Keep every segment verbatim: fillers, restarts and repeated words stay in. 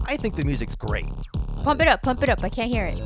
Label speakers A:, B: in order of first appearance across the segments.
A: I think the music's great.
B: Pump it up, pump it up. I can't hear it.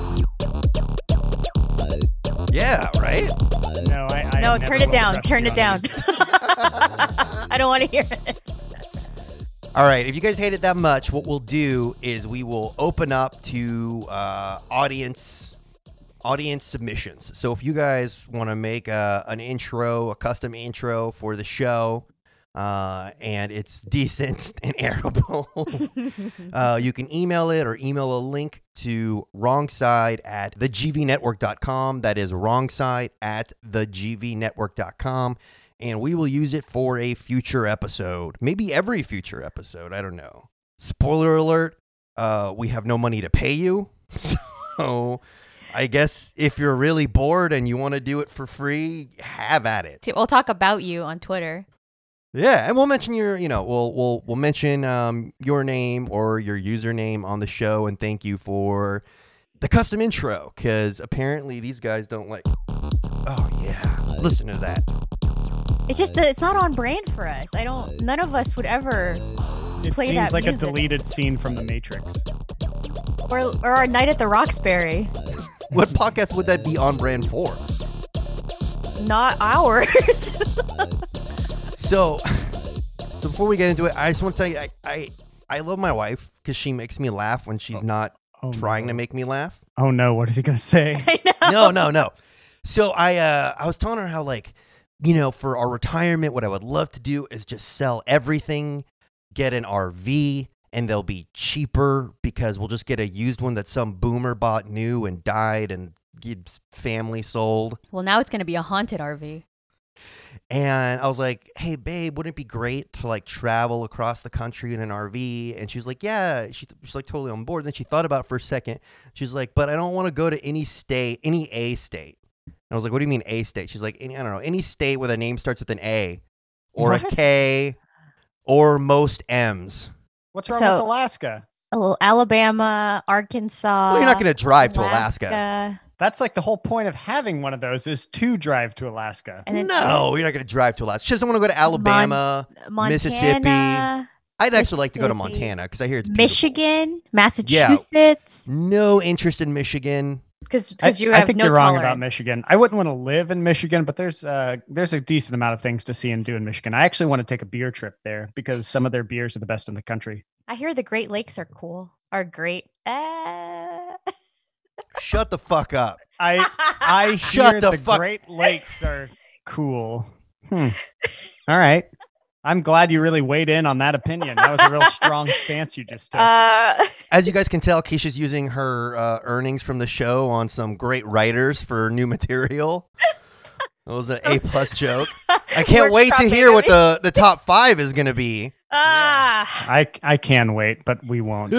A: Yeah, right?
C: No, I, I
B: no,
C: never
B: turn it
C: will
B: down.
C: trust
B: Turn
C: you
B: it down.
C: on these.
B: I don't want to hear it.
A: All right, if you guys hate it that much, what we'll do is we will open up to uh, audience audience submissions. So if you guys want to make a, an intro, a custom intro for the show, uh, and it's decent and airable, uh, you can email it or email a link to wrongside at the g v network dot com. That is wrongside at the g v network dot com. And we will use it for a future episode. Maybe every future episode. I don't know. Spoiler alert. Uh, we have no money to pay you. So I guess if you're really bored and you want to do it for free, have at it.
B: We'll talk about you on Twitter.
A: Yeah, and we'll mention your, you know, we'll we'll we'll mention um, your name or your username on the show, and thank you for the custom intro, because apparently these guys don't like. Oh yeah, listen to that.
B: It's just it's not on brand for us. I don't. None of us would ever
C: It
B: play
C: seems
B: that
C: like
B: music.
C: a deleted scene from The Matrix.
B: Or or our night at the Roxbury.
A: What podcast would that be on brand for?
B: Not ours.
A: So, so before we get into it, I just want to tell you, I I, I love my wife because she makes me laugh when she's not
C: Oh,
A: trying
C: no.
A: to make me laugh.
C: Oh no, what is he gonna say?
B: I know.
A: No, no, no. So I uh, I was telling her how, like, you know, for our retirement, what I would love to do is just sell everything, get an R V, and they'll be cheaper because we'll just get a used one that some boomer bought new and died and his family sold.
B: Well, now it's going to be a haunted R V.
A: And I was like, hey, babe, wouldn't it be great to, like, travel across the country in an R V? And she was like, yeah, she, she's, like, totally on board. And then she thought about it for a second. She's like, but I don't want to go to any state, any A state. And I was like, what do you mean A state? She's like, any, I don't know, any state where the name starts with an A or
C: What?
A: a K or most M's.
C: What's wrong
B: So-
C: with Alaska?
B: Oh, Alabama, Arkansas.
A: Well, you're not going to drive to Alaska.
B: Alaska.
C: That's like the whole point of having one of those is to drive to Alaska.
B: And then
A: No, you're not going to drive to Alaska. She doesn't want to go to Alabama,
B: Montana,
A: Mississippi. I'd actually like to go to
B: Mississippi,
A: Montana because I hear it's beautiful.
B: Michigan, Massachusetts.
A: No interest in Michigan.
B: Because
C: I,
B: you
C: I
B: have
C: think
B: no
C: you're wrong
B: tolerance.
C: about Michigan. I wouldn't want to live in Michigan, but there's uh there's a decent amount of things to see and do in Michigan. I actually want to take a beer trip there because some of their beers are the best in the country.
B: I hear the Great Lakes are cool. Are great. Uh...
A: Shut the fuck up.
C: I I
A: Shut
C: hear
A: the
C: the,
A: fuck-
C: Great Lakes are cool. Hmm. All right. I'm glad you really weighed in on that opinion. That was a real strong stance you just took.
B: Uh,
A: As you guys can tell, Keisha's using her uh, earnings from the show on some great writers for new material. That was an A plus joke. I can't wait to
B: Workshop
A: hear what
B: baby.
A: the, the top five is going to be.
B: ah.
C: I I can wait, but we won't.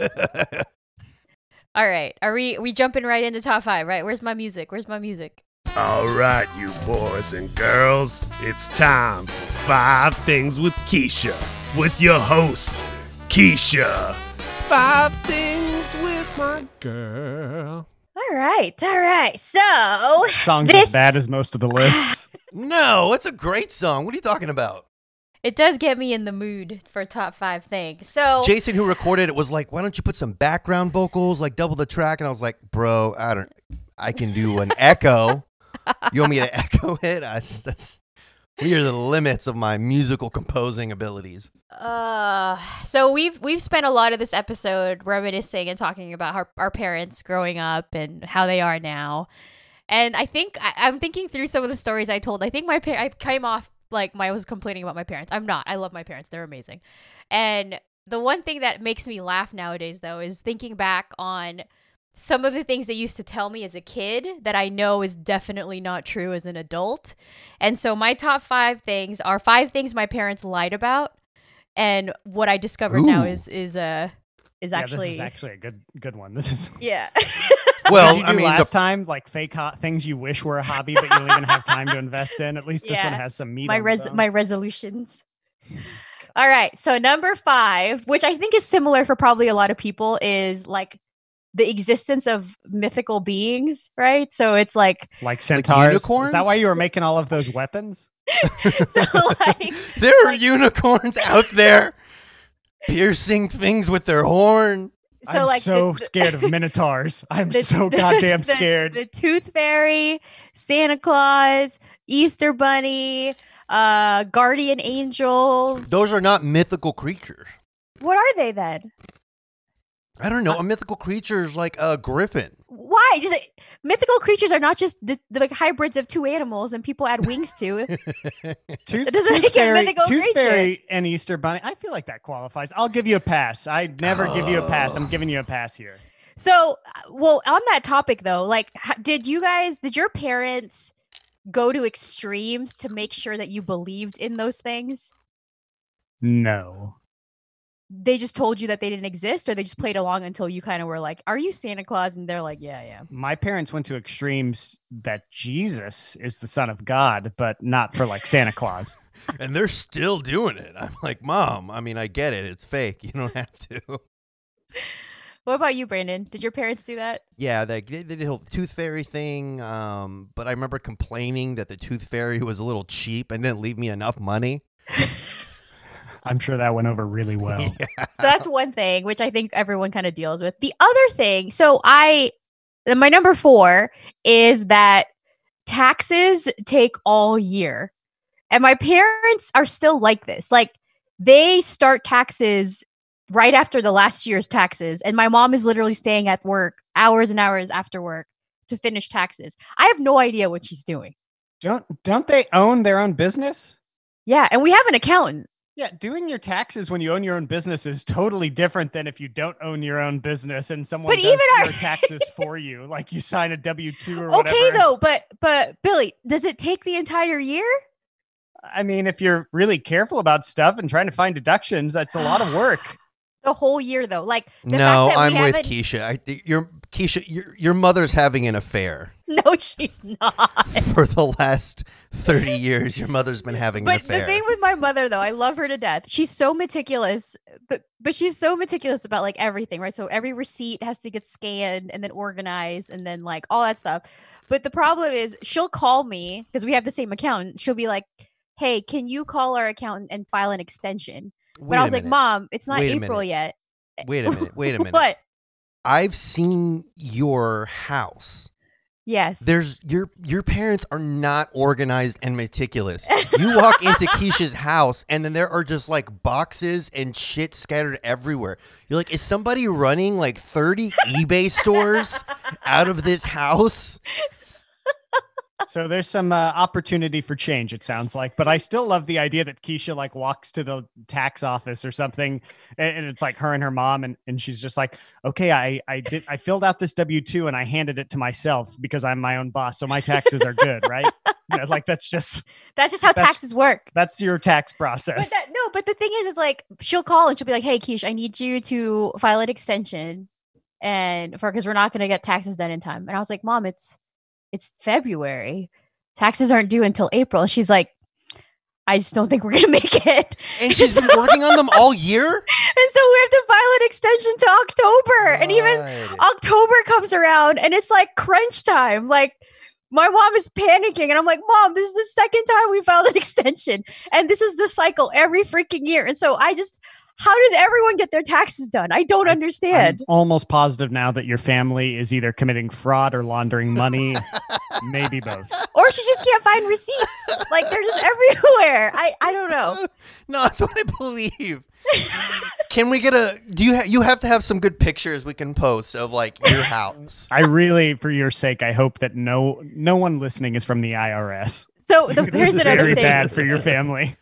B: All right. Are we we jumping right into top five? Right? Where's my music? Where's my music?
D: All right, you boys and girls, it's time for Five Things with Keisha, with your host, Keisha. Five Things with my girl.
B: All right. All right. So
C: Song's
B: This-
C: as bad as most of the lists.
A: No, it's a great song. What are you talking about?
B: it does get me in the mood for top five things. So
A: Jason, who recorded it, was like, why don't you put some background vocals, like double the track? And I was like, bro, I don't, I can do an echo. You want me to echo it? I, that's, we are the limits of my musical composing abilities.
B: Uh, so we've we've spent a lot of this episode reminiscing and talking about our, our parents growing up and how they are now. And I think I, I'm thinking through some of the stories I told. I think my par- I came off like my, I was complaining about my parents. I'm not. I love my parents. They're amazing. And the one thing that makes me laugh nowadays, though, is thinking back on some of the things they used to tell me as a kid that I know is definitely not true as an adult. And so my top five things are five things my parents lied about. And what I discovered now
A: Ooh.
B: is is uh is
C: Yeah,
B: actually
C: this is actually a good good one. This is
B: yeah.
A: Well,
C: Did you do
A: I mean,
C: last
A: the,
C: time like fake hot things you wish were a hobby but you don't even have time to invest in. At least this one
B: Yeah.
C: has some meat.
B: my
C: on the
B: res
C: bone.
B: my resolutions. All right, so number five, which I think is similar for probably a lot of people, is like the existence of mythical beings, right? So it's like
C: like centaurs. Is
A: unicorns?
C: that why you were making all of those weapons?
B: so like
A: there are unicorns out there. piercing things with their horn.
B: So
C: I'm
B: like
C: so
B: the, the,
C: scared of minotaurs. I'm
B: the-
C: so
B: the-
C: goddamn
B: the-
C: scared.
B: The Tooth Fairy, Santa Claus, Easter Bunny, uh, guardian angels.
A: Those are not mythical creatures.
B: What are they then?
A: I don't know. A mythical creature is like a griffin.
B: Why? Just like, mythical creatures are not just the, the like hybrids of two animals and people add wings to.
C: Tooth,
B: It doesn't
C: Tooth
B: make it a
C: Fairy,
B: mythical
C: Tooth
B: creature.
C: Fairy and Easter Bunny. I feel like that qualifies. I'll give you a pass. I never give you a pass. I'm
A: Oh.
C: giving you a pass here.
B: So, uh, well, on that topic though, like, h- did you guys, did your parents go to extremes to make sure that you believed in those things?
C: No.
B: They just told you that they didn't exist, or they just played along until you kind of were like, "Are you Santa Claus?" And they're like, "Yeah, yeah."
C: My parents went to extremes that Jesus is the son of God, but not for like Santa Claus.
A: And they're still doing it. I'm like, Mom, I mean, I get it. It's fake. You don't have to.
B: What about you, Brandon? Did your parents do that?
A: Yeah, they, they did the whole tooth fairy thing. Um, but I remember complaining that the tooth fairy was a little cheap and didn't leave me enough money.
C: I'm sure that went over really well.
A: Yeah.
B: So that's one thing, which I think everyone kind of deals with. The other thing, so I, my number four is that taxes take all year. And my parents are still like this. Like, they start taxes right after the last year's taxes. And my mom is literally staying at work hours and hours after work to finish taxes. I have no idea what she's doing.
C: Don't don't they own their own business?
B: Yeah. And we have an accountant.
C: Yeah, doing your taxes when you own your own business is totally different than if you don't own your own business and someone
B: But
C: does
B: even our-
C: your taxes for you. Like you sign a W two or whatever.
B: Okay, though. But, but Billy, does it take the entire year?
C: I mean, if you're really careful about stuff and trying to find deductions, that's a lot of work.
B: The whole year, though. Like, the
A: No,
B: fact that
A: I'm
B: we
A: with
B: haven't-
A: Keisha. I think your Keisha, your your mother's having an affair.
B: No, she's not.
A: For the last thirty years, your mother's been having an
B: But
A: affair.
B: the thing with my mother, though, I love her to death. She's so meticulous, but but she's so meticulous about like everything, right? So every receipt has to get scanned and then organized and then like all that stuff. But the problem is, she'll call me because we have the same accountant. She'll be like, "Hey, can you call our accountant and file an extension?" But
A: Wait
B: I
A: a
B: was like,
A: minute.
B: "Mom, it's not
A: Wait a
B: April
A: minute.
B: yet."
A: Wait a minute. Wait a minute.
B: What?
A: I've seen your house.
B: Yes.
A: There's your your parents are not organized and meticulous. You walk into Keisha's house and then there are just like boxes and shit scattered everywhere. You're like, is somebody running like thirty eBay stores out of this house?
C: So there's some uh, opportunity for change, it sounds like. But I still love the idea that Keisha like walks to the tax office or something, and, and it's like her and her mom, and, and she's just like, okay, I I did I filled out this W two and I handed it to myself because I'm my own boss, so my taxes are good, right? You know, like that's just
B: That's just how
C: that's-
B: taxes work.
C: that's your tax
B: But
C: process.
B: that, no, but the thing is, is like she'll call and she'll be like, "Hey, Keish, I need you to file an extension, and for because we're not going to get taxes done in time." And I was like, "Mom, it's it's February. Taxes aren't due until April." And she's like, "I just don't think we're going to make it."
A: And she's been working on them all year?
B: And so we have to file an extension to October, and even
A: God.
B: October comes around, and it's like crunch time. Like, my mom is panicking, and I'm like, "Mom, this is the second time we filed an extension, and this is the cycle every freaking year." And so I just, how does everyone get their taxes done? I don't
C: I'm
B: understand.
C: almost positive now that your family is either committing fraud or laundering money, maybe both.
B: Or she just can't find receipts. Like, they're just everywhere. I, I don't know.
A: No, that's what I believe. Can we get a do you ha- you have to have some good pictures we can post of like your house?
C: I really, for your sake, I hope that no no one listening is from the I R S.
B: So the, here's another
C: Very
B: thing.
C: bad for your family.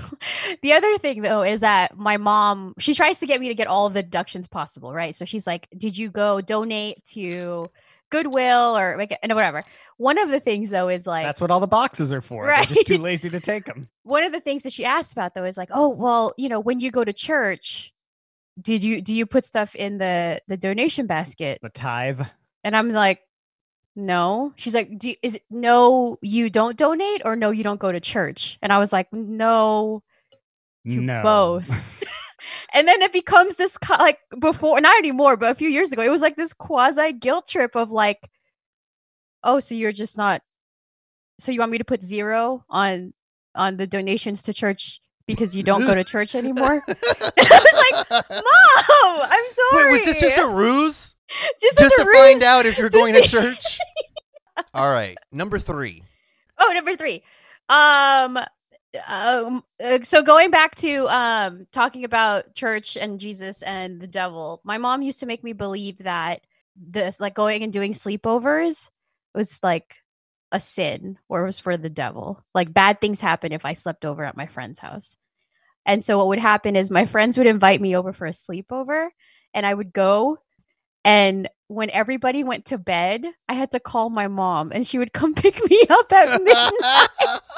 B: The other thing though is that my mom, she tries to get me to get all of the deductions possible, right? So she's like, "Did you go donate to Goodwill or like, and whatever?" One of the things though is like,
C: That's what all the boxes are for.
B: Right.
C: They're just too lazy to take them.
B: one of the things that she asked about though is like, "Oh, well, you know, when you go to church, did you do you put stuff in the the donation basket?"
C: The tithe.
B: And I'm like, "No." She's like, do, "Is it no, you don't donate, or no, you don't go to church?" And I was like, "No, to
C: no.
B: both." And then it becomes this co- like before, not anymore, but a few years ago, it was like this quasi guilt trip of like, "Oh, so you're just not, so you want me to put zero on on the donations to church because you don't go to church anymore. And I was like, Mom, I'm sorry.
A: Wait, was this just a ruse?
B: just
A: Just
B: as a
A: to
B: ruse
A: find out if you're
B: to
A: going to
B: see-
A: church? All right. Number three.
B: Oh, number three. Um, um. uh, So going back to um talking about church and Jesus and the devil, my mom used to make me believe that this, like going and doing sleepovers, was like a sin or was for the devil. Like bad things happen if I slept over at my friend's house. And so what would happen is my friends would invite me over for a sleepover, and I would go. And when everybody went to bed, I had to call my mom, and she would come pick me up at midnight.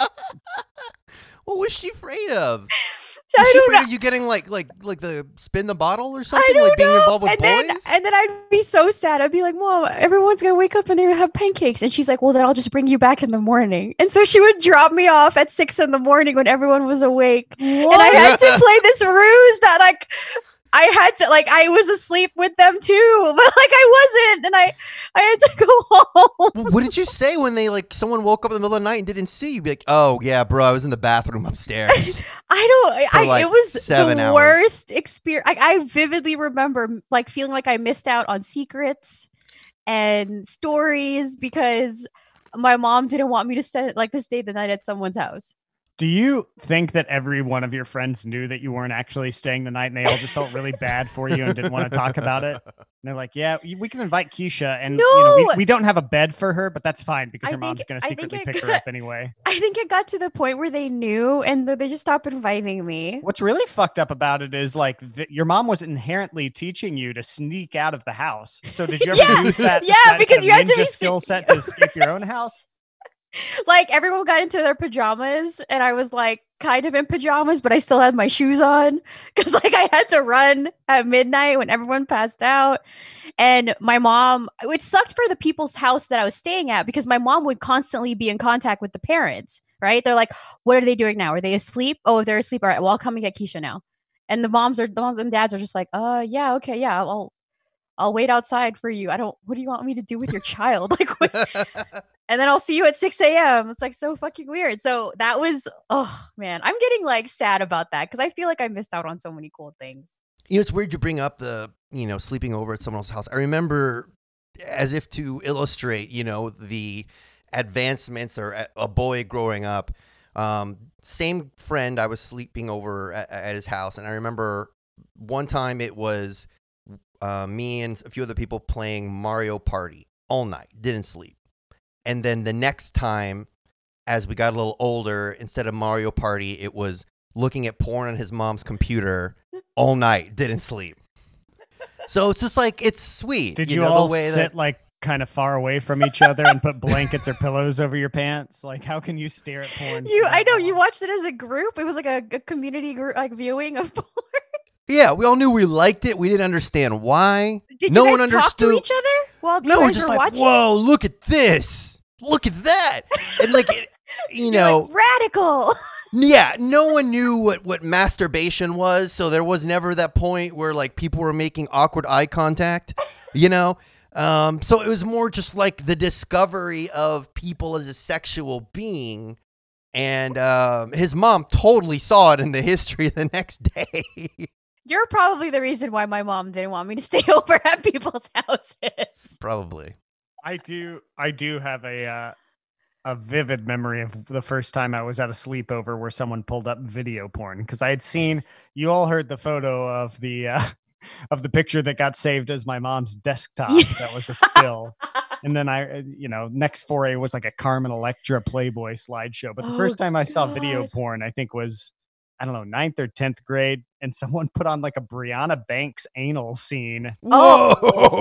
A: What was she afraid of?
B: I
A: Was she
B: don't
A: afraid
B: know.
A: of you getting like like like the spin the bottle or something?
B: I don't
A: like being
B: know.
A: involved with
B: and
A: boys?
B: then and then I'd be so sad. I'd be like, Mom, everyone's gonna wake up and they're gonna have pancakes. And she's like, well, then I'll just bring you back in the morning. And so she would drop me off at six in the morning when everyone was awake. And I had to play this ruse that like I had to like I was asleep with them too, but like I wasn't, and I I had to go home.
A: Well, what did you say when they like someone woke up in the middle of the night and didn't see you? You'd be like, oh yeah, bro, I was in the bathroom upstairs.
B: I don't.
A: For,
B: I
A: like,
B: it was
A: seven
B: the
A: hours.
B: worst experience. I, I vividly remember like feeling like I missed out on secrets and stories because my mom didn't want me to stay like to stay the night at someone's house.
C: Do you think that every one of your friends knew that you weren't actually staying the night and they all just felt really bad for you and didn't want to talk about it? And they're like, yeah, we can invite Keisha. And you know,
B: No!
C: we, we don't have a bed for her, but that's fine because
B: I
C: her mom's
B: think-
C: going to
B: I think
C: secretly
B: it
C: pick her
B: got-
C: up anyway.
B: I think it got to the point where they knew and they just stopped inviting me.
C: What's really fucked up about it is like th- your mom was inherently teaching you to sneak out of the house. So did you ever
B: Yeah,
C: use that,
B: yeah,
C: that
B: because
C: kind of
B: you had to
C: ninja
B: be
C: skill
B: se-
C: set to escape your own house?
B: Like everyone got into their pajamas and I was like kind of in pajamas, but I still had my shoes on because like I had to run at midnight when everyone passed out. And my mom, it sucked for the people's house that I was staying at because my mom would constantly be in contact with the parents, right? They're like, what are they doing now? Are they asleep? Oh, if they're asleep, all right, well, I'll come and get Keisha now. And the moms are the moms and dads are just like, uh yeah, okay, yeah, I'll I'll wait outside for you. I don't what do you want me to do with your child? Like what? And then I'll see you at six a.m. It's like so fucking weird. So that was, oh man, I'm getting like sad about that because I feel like I missed out on so many cool things.
A: You know, it's weird you bring up the, you know, sleeping over at someone else's house. I remember, as if to illustrate, you know, the advancements or a, a boy growing up. Um, same friend, I was sleeping over at, at his house, and I remember one time it was uh, me and a few other people playing Mario Party all night, didn't sleep. And then the next time, as we got a little older, instead of Mario Party, it was looking at porn on his mom's computer all night, didn't sleep. So it's just like, it's sweet.
C: Did you,
A: know,
C: all
A: the way
C: sit
A: that,
C: like kind of far away from each other and put blankets or pillows over your pants? Like, how can you stare at porn?
B: You,
C: for
B: I
C: that
B: know
C: long?
B: you watched it as a group. It was like a, a community group, like viewing of porn.
A: yeah, we all knew we liked it. We didn't understand why.
B: Did
A: no
B: you guys
A: one
B: talk to
A: understood.
B: each other while
A: No,
B: you
A: we're
B: guys
A: just
B: were
A: like,
B: watching?
A: whoa, look at this. Look at that. And like, it, you
B: You're
A: know,
B: like, radical.
A: yeah, no one knew what, what masturbation was. So there was never that point where like people were making awkward eye contact, you know? Um, so it was more just like the discovery of people as a sexual being. And um, his mom totally saw it in the history the next day.
B: You're probably the reason why my mom didn't want me to stay over at people's houses.
A: Probably.
C: I do. I do have a uh, a vivid memory of the first time I was at a sleepover where someone pulled up video porn because I had seen. You all heard the photo of the uh, of the picture that got saved as my mom's desktop. That was a still, and then I, uh, you know, next foray was like a Carmen Electra Playboy slideshow. But the
B: Oh,
C: first time I saw video
B: God.
C: porn, I think was. I don't know, ninth or tenth grade, and someone put on like a Brianna Banks anal scene.
A: Whoa.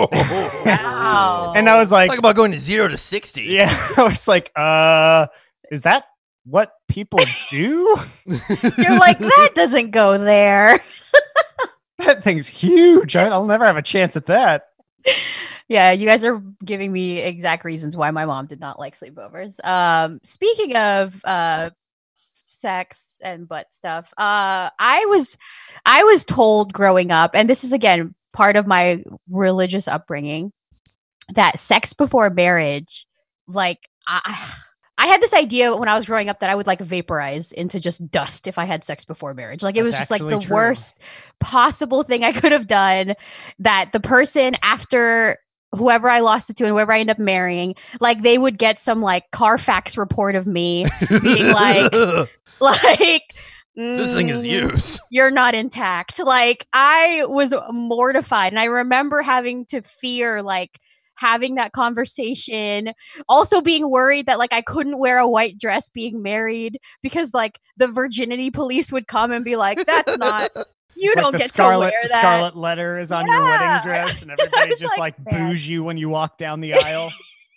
B: Wow.
C: And I was like,
A: Talk about going to zero to sixty.
C: yeah, I was like, uh, is that what people do?
B: You're like, that doesn't go there.
C: That thing's huge. I- I'll never have a chance at that.
B: Yeah, you guys are giving me exact reasons why my mom did not like sleepovers. Um, speaking of uh, sex and butt stuff, uh, I was I was told growing up, and this is again part of my religious upbringing, that sex before marriage, like I I had this idea when I was growing up that I would like vaporize into just dust if I had sex before marriage. Like it was
C: That's
B: just like
C: actually
B: the
C: true.
B: worst possible thing I could have done. That the person after whoever I lost it to and whoever I end up marrying, like they would get some like Carfax report of me being like, like
A: This thing is
B: "Mm,
A: used.
B: You're not intact." Like I was mortified, and I remember having to fear like having that conversation, also being worried that like I couldn't wear a white dress being married because like the virginity police would come and be like, "That's not, you
C: It's like
B: don't
C: the
B: get
C: scarlet,
B: to wear
C: the
B: that."
C: scarlet letter is on your wedding
B: Yeah.
C: dress, and
B: I
C: everybody
B: was
C: just
B: like,
C: like,
B: "Man."
C: boos you when you walk down the aisle.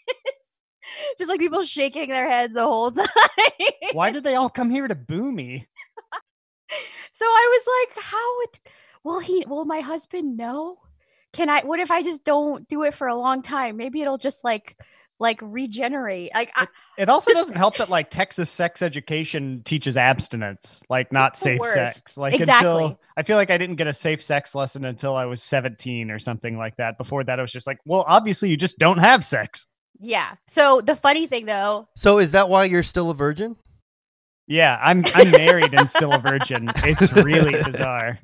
B: Just like people shaking their heads the whole time.
C: Why did they all come here to boo me?
B: So I was like, how would, will he, will my husband know? Can I, what if I just don't do it for a long time? Maybe it'll just like, like regenerate. Like, I,
C: It also
B: Just-
C: doesn't help that like Texas sex education teaches abstinence, like not
B: It's the
C: safe
B: worst.
C: sex. Like
B: Exactly.
C: until I feel like I didn't get a safe sex lesson until I was seventeen or something like that. Before that, I was just like, well, obviously you just don't have sex.
B: yeah. So the funny thing though,
A: So is that why you're still a virgin?
C: Yeah, I'm I'm married and still a virgin. It's really bizarre.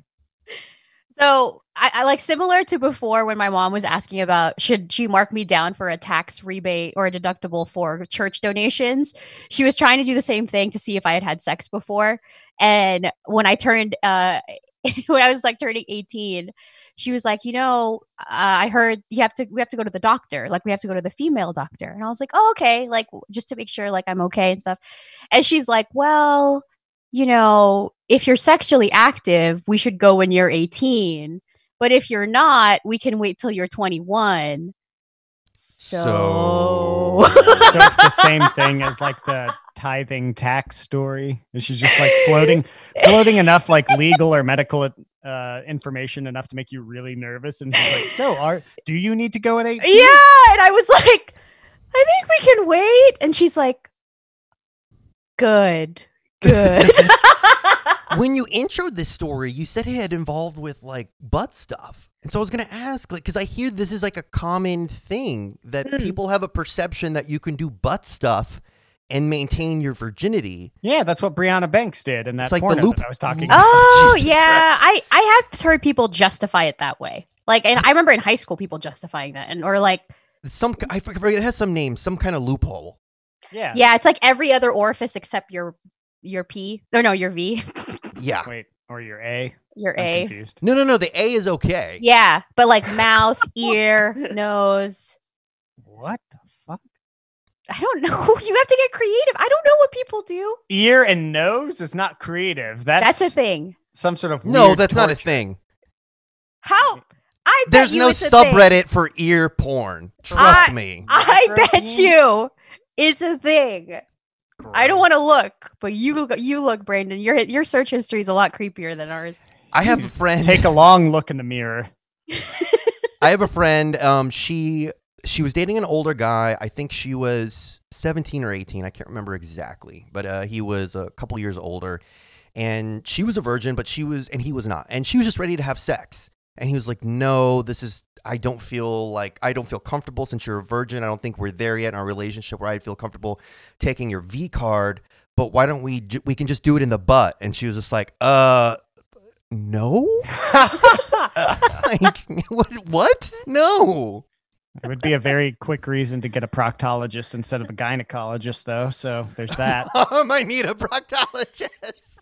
B: so I, I like similar to before when my mom was asking about should she mark me down for a tax rebate or a deductible for church donations. She was trying to do the same thing to see if I had had sex before. And when I turned, uh, when I was like turning eighteen, she was like, you know, uh, I heard you have to, we have to go to the doctor. Like we have to go to the female doctor. And I was like, oh, okay. Like w- just to make sure like I'm okay and stuff. And she's like, well, you know, if you're sexually active, we should go when you're eighteen. But if you're not, we can wait till you're twenty-one. So,
A: So-
C: So it's the same thing as like the tithing tax story. And she's just like floating, floating enough like legal or medical uh, information enough to make you really nervous. And she's like, so are do you need to go at eighteen?
B: yeah. And I was like, I think we can wait. And she's like, good, good.
A: When you introed this story, you said it had involved with like butt stuff. And so I was going to ask, like, because I hear this is like a common thing that
B: Hmm.
A: people have a perception that you can do butt stuff and maintain your virginity.
C: Yeah, that's what Brianna Banks did in that
A: It's like the
C: porno
A: loop-
C: that I was talking about.
B: Oh
A: Jesus
B: yeah,
A: Christ.
B: I I have heard people justify it that way. Like, and I remember in high school people justifying that, and or like,
A: Some I forget, it has some name, some kind of loophole.
C: Yeah.
B: yeah, it's like every other orifice except your your P or no your V,
A: Yeah.
C: Wait, or your A.
B: your
C: I'm
B: A.
C: confused.
A: No, no, no. The A is okay.
B: Yeah, but like mouth, ear, nose.
C: What the fuck?
B: I don't know. You have to get creative. I don't know what people do.
C: Ear and nose is not creative. That's,
B: That's a thing.
C: some sort of
A: No,
C: weird
A: that's not a
C: torture.
A: thing.
B: How? I bet
A: There's
B: you
A: no
B: it's a thing.
A: subreddit for ear porn. Trust
B: I-
A: me.
B: I
C: Macro
B: bet
C: teens?
B: you it's a thing. I don't want to
C: Gross.
B: look, but you look. You look, Brandon. Your your search history is a lot creepier than ours.
A: I have a friend.
C: Take a long look in the mirror.
A: I have a friend. Um, she she was dating an older guy. I think she was seventeen or eighteen. I can't remember exactly, but uh, he was a couple years older, and she was a virgin, but she was, and he was not, and she was just ready to have sex, and he was like, "No, this is. I don't feel like I don't feel comfortable since you're a virgin. I don't think we're there yet in our relationship where I'd feel comfortable taking your V card. But why don't we? ju- We can just do it in the butt." And she was just like, "Uh, no." Like, what? What? No.
C: It would be a very quick reason to get a proctologist instead of a gynecologist, though. So there's that.
A: I might need a proctologist.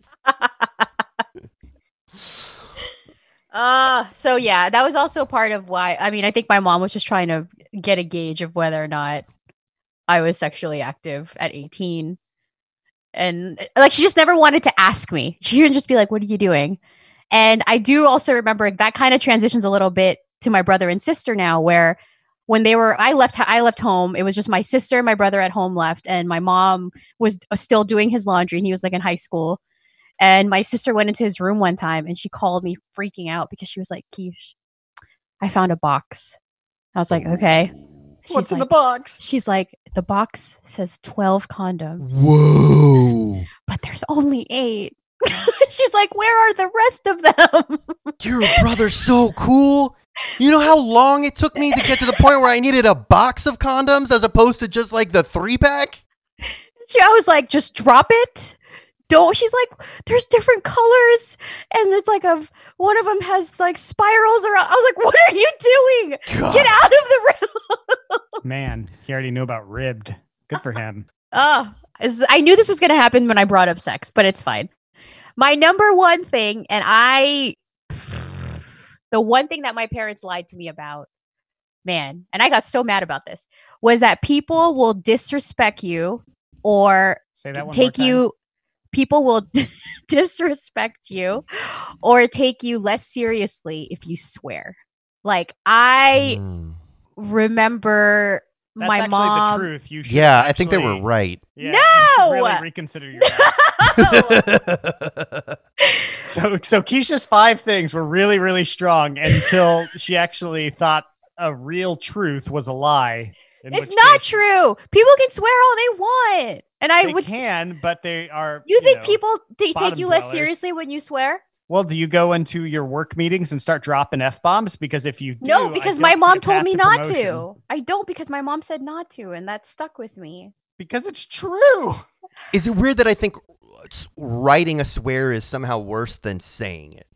B: Uh, so yeah, that was also part of why. I mean, I think my mom was just trying to get a gauge of whether or not I was sexually active at eighteen. And like, she just never wanted to ask me. She would just be like, "What are you doing?" And I do also remember that kind of transitions a little bit to my brother and sister now, where when they were, I left, I left home. It was just my sister and my brother at home left, and my mom was still doing his laundry, and he was like in high school. And my sister went into his room one time and she called me freaking out because she was like, "Keish, I found a box." I was like, "Okay." She's
C: What's in the
B: like-
C: box?
B: She's like, "The box says twelve condoms,
A: Whoa.
B: but there's only eight." She's like, "Where are the rest of them?"
A: Your brother's so cool. You know how long it took me to get to the point where I needed a box of condoms as opposed to just like the three pack?
B: she, I was like, just drop it. Don't. She's like, there's different colors, and it's like a one of them has like spirals around. I was like, what are you doing?
A: God.
B: Get out of the room.
C: Man, he already knew about ribbed. Good for him.
B: Oh, I knew this was going to happen when I brought up sex, but it's fine. My number one thing, and I, the one thing that my parents lied to me about, man, and I got so mad about this, was that people will disrespect you or
C: Say that one
B: take
C: more time.
B: you, people will disrespect you or take you less seriously if you swear. Like, I
A: Mm.
B: remember
C: That's
B: my
C: actually
B: mom.
C: the truth. You should
A: Yeah, I think they were
C: actually-
A: right.
C: Yeah,
B: No!
C: you should really reconsider your life. So, so Keisha's five things were really, really strong until she actually thought a real truth was a lie. in
B: It's
C: which
B: not
C: case
B: true. People can swear all they want, and I
C: They
B: would.
C: can, but they are.
B: You think
C: know,
B: people t- take
C: bottom
B: you less
C: dwellers.
B: seriously when you swear?
C: Well, do you go into your work meetings and start dropping f bombs? Because if you do,
B: No,
C: I
B: because
C: don't
B: my
C: see
B: mom
C: a
B: told
C: path
B: me
C: to
B: not
C: promotion.
B: to. I don't because my mom said not to, and that stuck with me.
C: Because it's true.
A: Is it weird that I think s- writing a swear is somehow worse than saying it?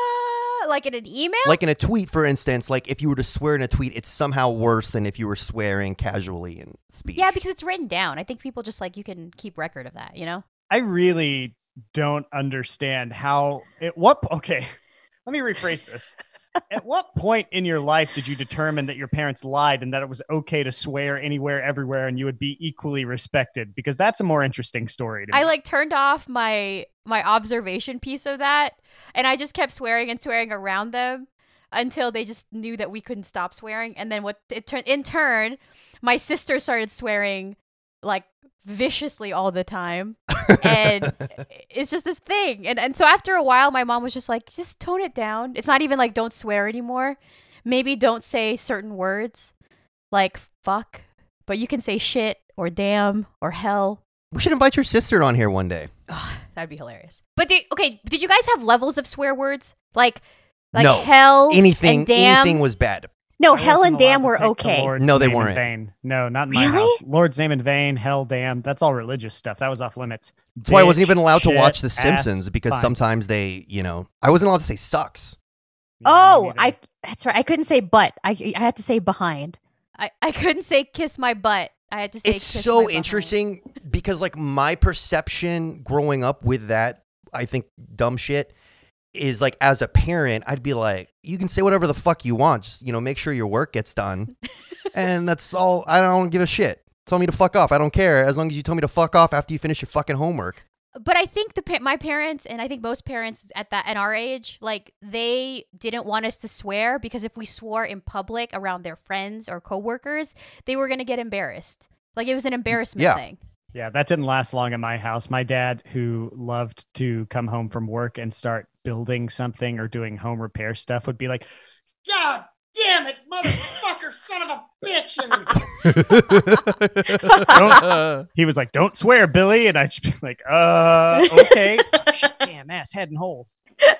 B: Uh, like in an email?
A: Like in a tweet, for instance, like if you were to swear in a tweet, it's somehow worse than if you were swearing casually in speech.
B: Yeah, because it's written down. I think people just like you can keep record of that. You know?
C: I really don't understand how it what okay let me rephrase this. At what point in your life did you determine that your parents lied and that it was okay to swear anywhere everywhere and you would be equally respected? Because that's a more interesting story to me.
B: I like turned off my my observation piece of that, and I just kept swearing and swearing around them until they just knew that we couldn't stop swearing. And then what it turned in turn, my sister started swearing like viciously all the time, and it's just this thing. And and so after a while, my mom was just like, just tone it down. It's not even like don't swear anymore. Maybe don't say certain words like fuck, but you can say shit or damn or hell.
A: We should invite your sister on here one day.
B: Oh, that'd be hilarious. But did, okay, did you guys have levels of swear words? Like like
A: No.
B: hell
A: Anything,
B: and damn?
A: anything was bad.
B: No,
C: I
B: hell
C: wasn't
B: and damn
C: allowed to
B: were
C: take the
B: okay.
C: Lord's
A: No, they
C: name in
A: weren't.
C: vain. No, not in my
B: Really?
C: house. Lord's name in vain, hell, damn. That's all religious stuff. That was off limits.
A: That's why I wasn't
C: Bitch,
A: even allowed to
C: shit,
A: watch The
C: ass,
A: Simpsons because
C: fine.
A: sometimes they, you know, I wasn't allowed to say sucks.
C: Yeah, me
B: Oh,
C: neither.
B: I that's right. I couldn't say butt. I I had to say behind. I, I couldn't say kiss my butt. I had to say
A: It's
B: kiss
A: so
B: my behind.
A: interesting because like my perception growing up with that, I think dumb shit is like as a parent, I'd be like, you can say whatever the fuck you want. Just, you know, make sure your work gets done. And that's all. I don't give a shit. Tell me to fuck off. I don't care as long as you tell me to fuck off after you finish your fucking homework.
B: But I think the pa- my parents and I think most parents at that at our age, like they didn't want us to swear because if we swore in public around their friends or coworkers, they were gonna get embarrassed. Like it was an embarrassment
A: Yeah.
B: thing.
C: Yeah, that didn't last long at my house. My dad, who loved to come home from work and start building something or doing home repair stuff, would be like, God damn it, motherfucker, son of a bitch. And he was like, don't swear, Billy. And I'd just be like, uh, okay. Shit, damn ass, head and hole.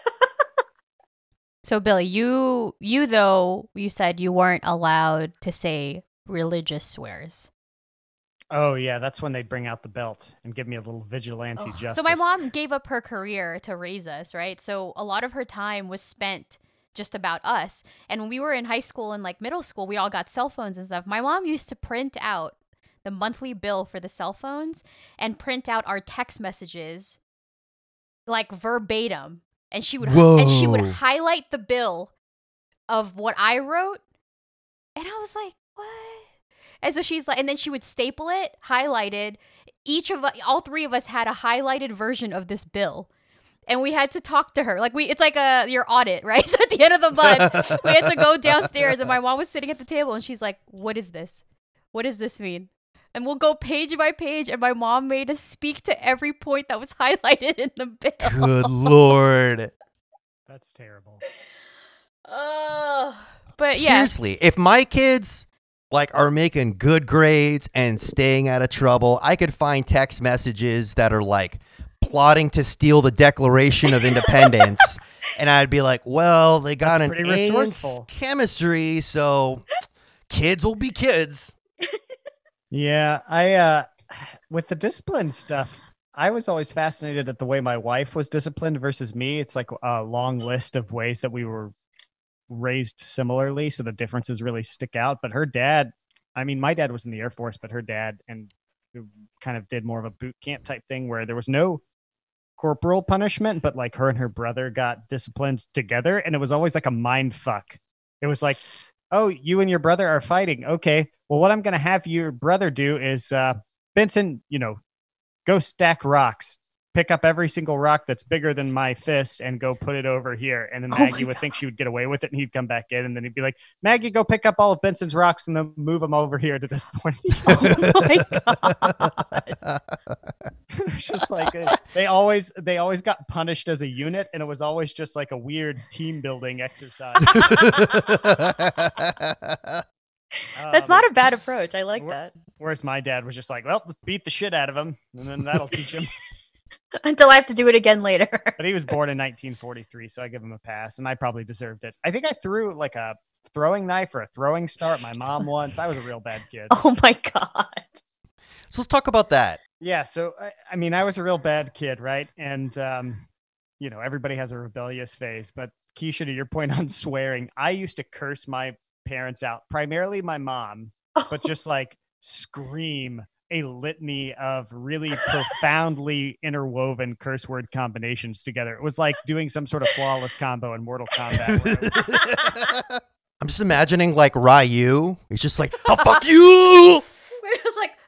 B: So Billy, you you though you said you weren't allowed to say religious swears.
C: Oh, yeah, that's when they'd bring out the belt and give me a little vigilante
B: Ugh.
C: justice.
B: So my mom gave up her career to raise us, right? So a lot of her time was spent just about us. And when we were in high school and like middle school, we all got cell phones and stuff. My mom used to print out the monthly bill for the cell phones and print out our text messages like verbatim. And she would and she would
A: Whoa.
B: highlight the bill of what I wrote. And I was like, what? And so she's like, and then she would staple it, highlighted. Each of us, all three of us had a highlighted version of this bill. And we had to talk to her. Like we, it's like a, your audit, right? So at the end of the month, we had to go downstairs and my mom was sitting at the table and she's like, what is this? What does this mean? And we'll go page by page. And my mom made us speak to every point that was highlighted in the bill.
A: Good Lord.
C: That's terrible.
B: Oh, but yeah.
A: Seriously, if my kids like are making good grades and staying out of trouble, I could find text messages that are like plotting to steal the Declaration of Independence. And I'd be like, well, they got
C: That's
A: an
C: pretty
A: A in
C: resourceful.
A: chemistry, so kids will be kids.
C: Yeah, I uh with the discipline stuff, I was always fascinated at the way my wife was disciplined versus me. It's like a long list of ways that we were raised similarly, so the differences really stick out. But her dad, I mean, my dad was in the Air Force, but her dad and kind of did more of a boot camp type thing where there was no corporal punishment, but like her and her brother got disciplined together, and it was always like a mind fuck. It was like, oh, you and your brother are fighting. Okay, well, what I'm going to have your brother do is, uh, Benson, you know, go stack rocks, pick up every single rock that's bigger than my fist and go put it over here. And then
B: Oh
C: Maggie
B: my
C: would
B: God.
C: think she would get away with it, and he'd come back in, and then he'd be like, Maggie, go pick up all of Benson's rocks and then move them over here to this point.
B: Oh my God.
C: It was just like uh, they always they always got punished as a unit, and it was always just like a weird team building exercise.
B: That's
C: Um,
B: not a bad approach. I like
C: wh-
B: that.
C: Whereas my dad was just like, well, let's beat the shit out of him, and then that'll teach him.
B: Until I have to do it again later.
C: But he was born in nineteen forty-three, so I give him a pass, and I probably deserved it. I think I threw like a throwing knife or a throwing star at my mom once. I was a real bad kid.
B: Oh my God.
A: So let's talk about that.
C: Yeah, so I, I mean, I was a real bad kid, right? And um, you know, everybody has a rebellious phase. But Keisha, to your point on swearing, I used to curse my parents out, primarily my mom, but just like scream a litany of really profoundly interwoven curse word combinations together. It was like doing some sort of flawless combo in Mortal Kombat. Where it was
A: I'm just imagining like Ryu. He's just like, oh, fuck you.
B: It was like,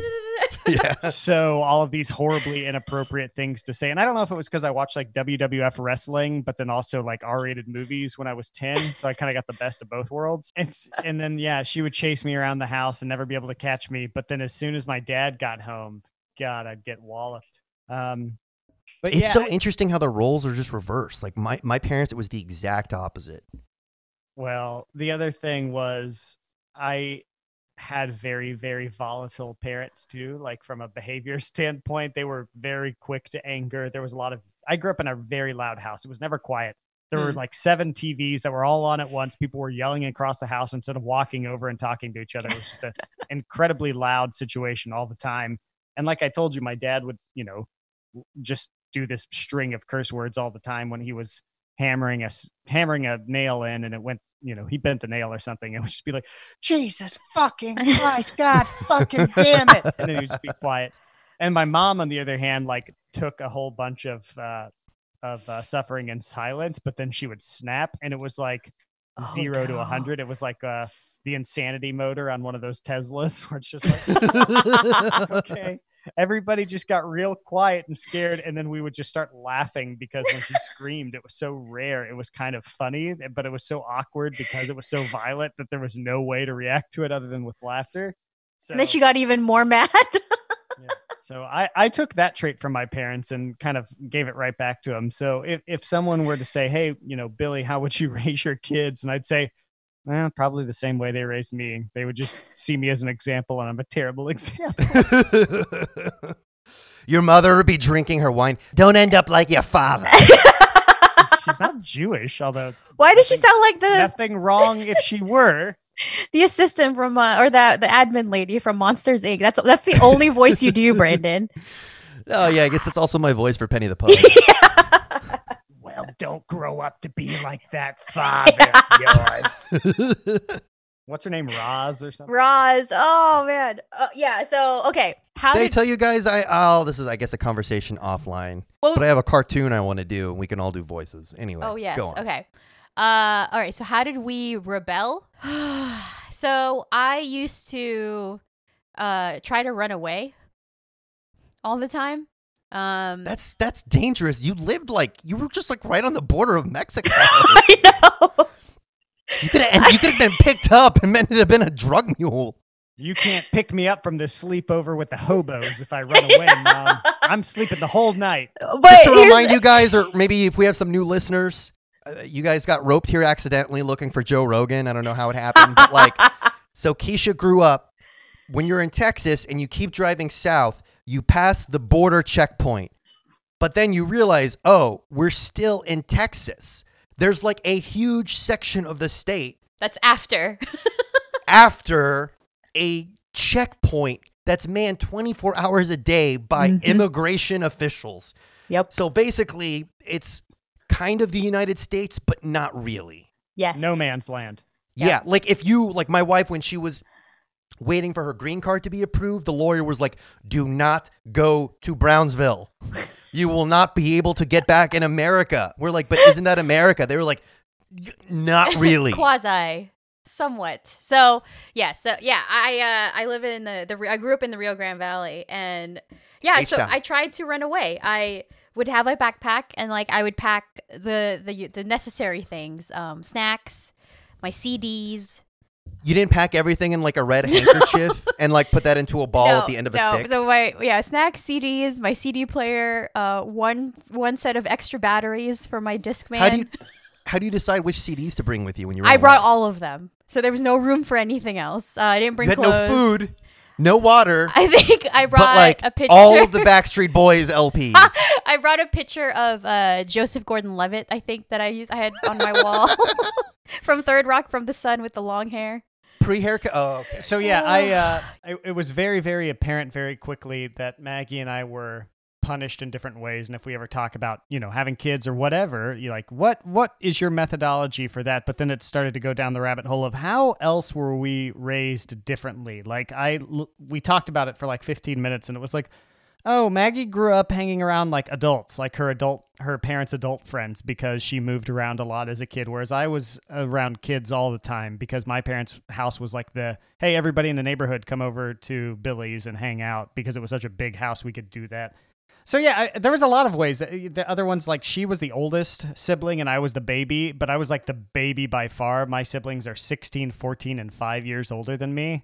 A: Yeah.
C: so all of these horribly inappropriate things to say. And I don't know if it was because I watched like W W F wrestling, but then also like R-rated movies when I was ten. So I kind of got the best of both worlds. And, and then, yeah, she would chase me around the house and never be able to catch me. But then as soon as my dad got home, God, I'd get walloped. Um, but
A: It's
C: yeah,
A: so
C: I-
A: interesting how the roles are just reversed. Like my, my parents, it was the exact opposite.
C: well, the other thing was I had very, very volatile parents too. Like from a behavior standpoint, they were very quick to anger. There was a lot of, I grew up in a very loud house. It was never quiet. There were
B: Hmm.
C: like seven T Vs that were all on at once. People were yelling across the house instead of walking over and talking to each other. It was just an incredibly loud situation all the time. And like I told you, my dad would, you know, just do this string of curse words all the time when he was hammering a s- hammering a nail in, and it went, you know, he bent the nail or something. It would just be like, Jesus fucking Christ, God fucking damn it. And then he would just be quiet. And my mom, on the other hand, like took a whole bunch of, uh, of uh, suffering in silence, but then she would snap, and it was like
B: Oh,
C: zero to
B: no.
C: a hundred. It was like uh, the insanity motor on one of those Teslas where it's just like, okay. Everybody just got real quiet and scared, and then we would just start laughing because when she screamed, it was so rare. It was kind of funny, but it was so awkward because it was so violent that there was no way to react to it other than with laughter. So,
B: And then she got even more mad.
C: yeah. so I, I took that trait from my parents and kind of gave it right back to them. So if, if someone were to say, hey, you know, Billy, how would you raise your kids? And I'd say, well, probably the same way they raised me. They would just see me as an example, and I'm a terrible example.
A: Your mother would be drinking her wine. Don't end up like your father.
C: She's not Jewish, although
B: Why does she
C: Nothing-
B: sound like the
C: nothing wrong if she were.
B: the assistant from uh, or the the admin lady from Monsters Incorporated? That's that's the only voice you do, Brandon.
A: Oh yeah, I guess that's also my voice for Penny the Pug.
C: Well, don't grow up to be like that father of yours. What's her name? Roz or something?
B: Roz. Oh man. Uh, yeah. So okay. How
A: Did I
B: did
A: tell you guys? I oh, this is I guess a conversation offline.
B: well,
A: But I have a cartoon I want to do, and we can all do voices. Anyway.
B: Oh yes.
A: Go on.
B: Okay. Uh all right. So how did we rebel? So I used to uh try to run away all the time. Um
A: That's that's dangerous. You lived like you were just like right on the border of Mexico.
B: I know.
A: you could have you could have been picked up and meant it have been a drug mule.
C: You can't pick me up from this sleepover with the hobos if I run away, Mom. I'm sleeping the whole night.
B: But
A: Just to
B: here's
A: remind
B: the-
A: you guys, or maybe if we have some new listeners, uh, you guys got roped here accidentally looking for Joe Rogan. I don't know how it happened, but like, so Keisha grew up. When you're in Texas and you keep driving south, you pass the border checkpoint, but then you realize, oh, we're still in Texas. There's like a huge section of the state
B: That's after.
A: after a checkpoint that's manned twenty-four hours a day by
B: Mhm.
A: immigration officials.
B: Yep.
A: So basically, it's kind of the United States, but not really.
B: Yes.
C: No man's land.
A: Yeah.
B: Yeah.
A: Like if you, like my wife, when she was waiting for her green card to be approved, the lawyer was like, do not go to Brownsville. You will not be able to get back in America. We're like, but isn't that America? They were like, "Y- not really.
B: Quasi. Somewhat. So yeah, so yeah, I uh I live in the, the I grew up in the Rio Grande Valley, and yeah, so
A: H-Town.
B: I tried to run away. I would have my backpack, and like I would pack the the the necessary things, um snacks, my C Ds.
A: You didn't pack everything in like a red handkerchief and like put that into a ball
B: No,
A: at the end of a
B: no.
A: stick?
B: So my yeah, snacks, C Ds, my C D player, uh one one set of extra batteries for my Discman.
A: How do you how do you decide which C Ds to bring with you when you run
B: I brought
A: away?
B: all of them. So there was no room for anything else. Uh, I didn't bring
A: You had
B: clothes.
A: no food, no water,
B: I think I brought
A: but like
B: a picture.
A: all of the Backstreet Boys L Ps.
B: I brought a picture of uh, Joseph Gordon-Levitt. I think that I used. I had on my wall from Third Rock from the Sun with the long hair.
A: Pre-haircut. Oh, okay.
C: So yeah, I, uh, I it was very, very apparent very quickly that Maggie and I were punished in different ways. And if we ever talk about, you know, having kids or whatever, you're like, what what is your methodology for that? But then it started to go down the rabbit hole of how else were we raised differently? Like I, we talked about it for like fifteen minutes, and it was like, oh, Maggie grew up hanging around like adults, like her adult, her parents' adult friends, because she moved around a lot as a kid. Whereas I was around kids all the time because my parents' house was like the, hey, everybody in the neighborhood come over to Billy's and hang out, because it was such a big house. We could do that. So yeah, I, there was a lot of ways that the other ones, like she was the oldest sibling and I was the baby, but I was like the baby by far. My siblings are sixteen, fourteen, and five years older than me.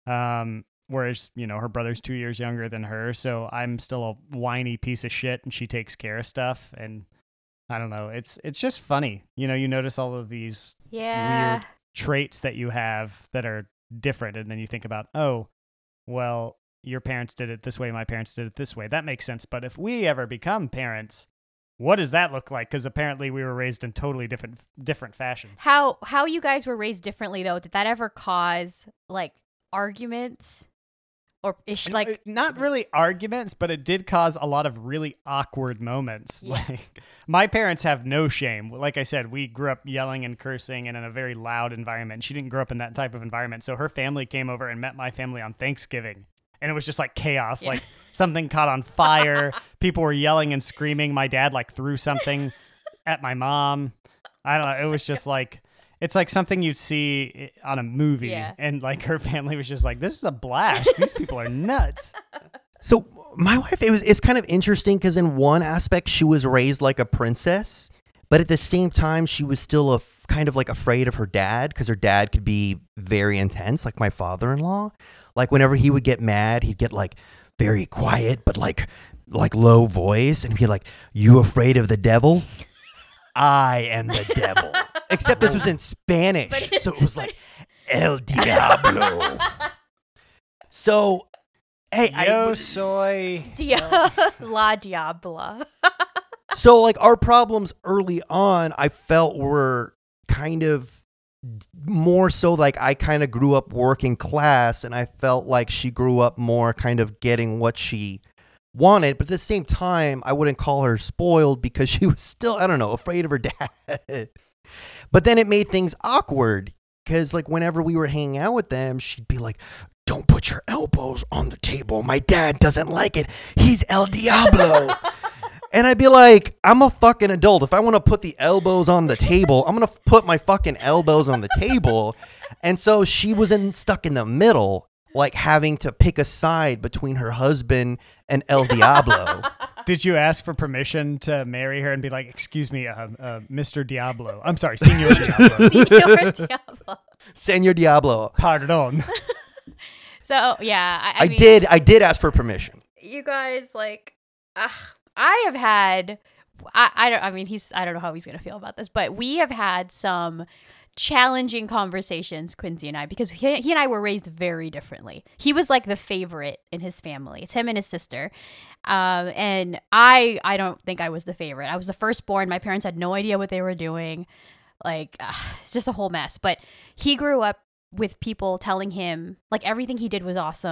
C: Um, Whereas, you know, her brother's two years younger than her. So I'm still a whiny piece of shit and she takes care of stuff. And I don't know. It's it's just funny. You know, you notice all of these
B: Yeah.
C: weird traits that you have that are different. And then you think about, oh, well, your parents did it this way. My parents did it this way. That makes sense. But if we ever become parents, what does that look like? Because apparently we were raised in totally different different fashions.
B: How how you guys were raised differently though? Did that ever cause like arguments or ish
C: And,
B: like?
C: uh, not really arguments, but it did cause a lot of really awkward moments.
B: Yeah.
C: Like my parents have no shame. Like I said, we grew up yelling and cursing and in a very loud environment. She didn't grow up in that type of environment. So her family came over and met my family on Thanksgiving. And it was just like chaos.
B: Yeah.
C: Like something caught on fire. People were yelling and screaming. My dad like threw something at my mom. I don't know. It was just like, it's like something you'd see on a movie.
B: Yeah.
C: And like her family was just like, this is a blast. These people are nuts.
A: So my wife, it was it's kind of interesting because in one aspect she was raised like a princess, but at the same time she was still a kind of like afraid of her dad because her dad could be very intense, like my father-in-law. Like whenever he would get mad, he'd get like very quiet, but like like low voice, and he'd be like, "You afraid of the devil? I am the devil." Except this was in Spanish, so it was like El Diablo. So, hey,
C: Yo
A: I
C: soy.
B: Dia- La Diabla.
A: so like our problems early on, I felt were kind of more so like I kind of grew up working class, and I felt like she grew up more kind of getting what she wanted, but at the same time I wouldn't call her spoiled because she was still, I don't know, afraid of her dad. But then it made things awkward because like whenever we were hanging out with them, she'd be like, "Don't put your elbows on the table. My dad doesn't like it. He's El Diablo." And I'd be like, I'm a fucking adult. If I want to put the elbows on the table, I'm going to put my fucking elbows on the table. And so she was in, stuck in the middle, like having to pick a side between her husband and El Diablo.
C: Did you ask for permission to marry her and be like, excuse me, uh, uh, Mister Diablo? I'm sorry, Senor Diablo.
B: Senor Diablo.
A: Senor Diablo.
C: Pardon.
B: So yeah, I, I,
A: I
B: mean,
A: did. I did ask for permission.
B: You guys like, uh, I have had. I, I don't. I mean, he's. I don't know how he's gonna feel about this, but we have had some challenging conversations, Quincy and I, because he, he and I were raised very differently. He was like the favorite in his family. It's him and his sister. Um, and I, I don't think I was the favorite. I was the firstborn. My parents had no idea what they were doing. Like, uh, it's just a whole mess. But he grew up with people telling him like everything he did was awesome.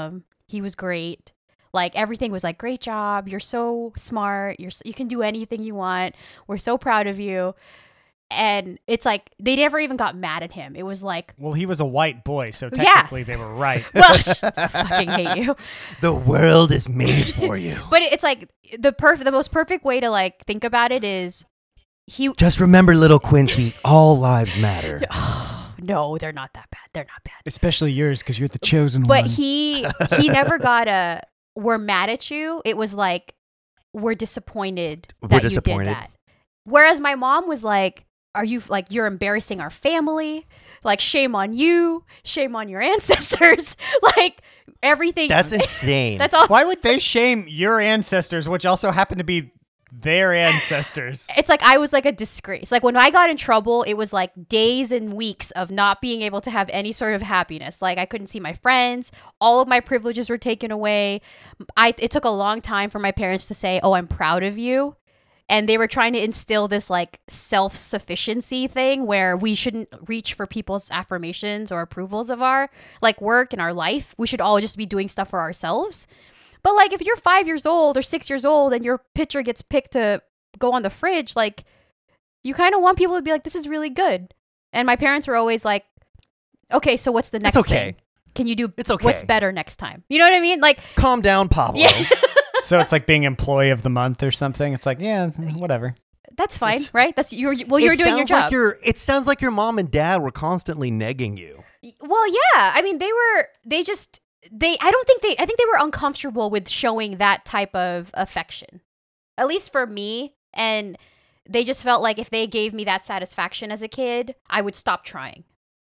B: He was great. Like everything was like, great job. You're so smart. You're, you can do anything you want. We're so proud of you. And it's like, they never even got mad at him. It was like,
C: Well, he was a white boy, so
B: Yeah.
C: technically they were right.
B: well, I fucking hate you.
A: The world is made for you.
B: But it's like the perf- the most perfect way to like think about it is he.
A: Just remember, little Quincy, all lives matter.
B: No, they're not that bad. They're not bad.
C: Especially yours, because you're the chosen
B: But
C: one.
B: he he never got a we're mad at you. It was like we're disappointed
A: We're
B: that
A: disappointed.
B: you did that. Whereas my mom was like, are you like you're embarrassing our family? Like shame on you, shame on your ancestors. Like everything.
A: That's insane.
B: That's all.
C: Why would they shame your ancestors, which also happen to be their ancestors?
B: It's like I was like a disgrace. Like when I got in trouble, it was like days and weeks of not being able to have any sort of happiness. Like I couldn't see my friends. All of my privileges were taken away. I it took a long time for my parents to say, "Oh, I'm proud of you." And they were trying to instill this like self-sufficiency thing where we shouldn't reach for people's affirmations or approvals of our like work and our life. We should all just be doing stuff for ourselves. But like if you're five years old or six years old and your picture gets picked to go on the fridge, like you kind of want people to be like, this is really good. And my parents were always like, okay, so what's the next
A: It's okay.
B: thing? Can you do
A: It's okay.
B: what's better next time? You know what I mean? Like,
A: Calm down, Pablo.
B: yeah,
C: So it's like being employee of the month or something. It's like, yeah, it's- whatever.
B: that's fine,
C: It's-
B: right? That's you're well, you're
A: It
B: doing your
A: sounds like
B: job.
A: your- it sounds like your mom and dad were constantly negging you.
B: Well, yeah. I mean, they were, they just, they, I don't think they, I think they were uncomfortable with showing that type of affection, at least for me. And they just felt like if they gave me that satisfaction as a kid, I would stop trying.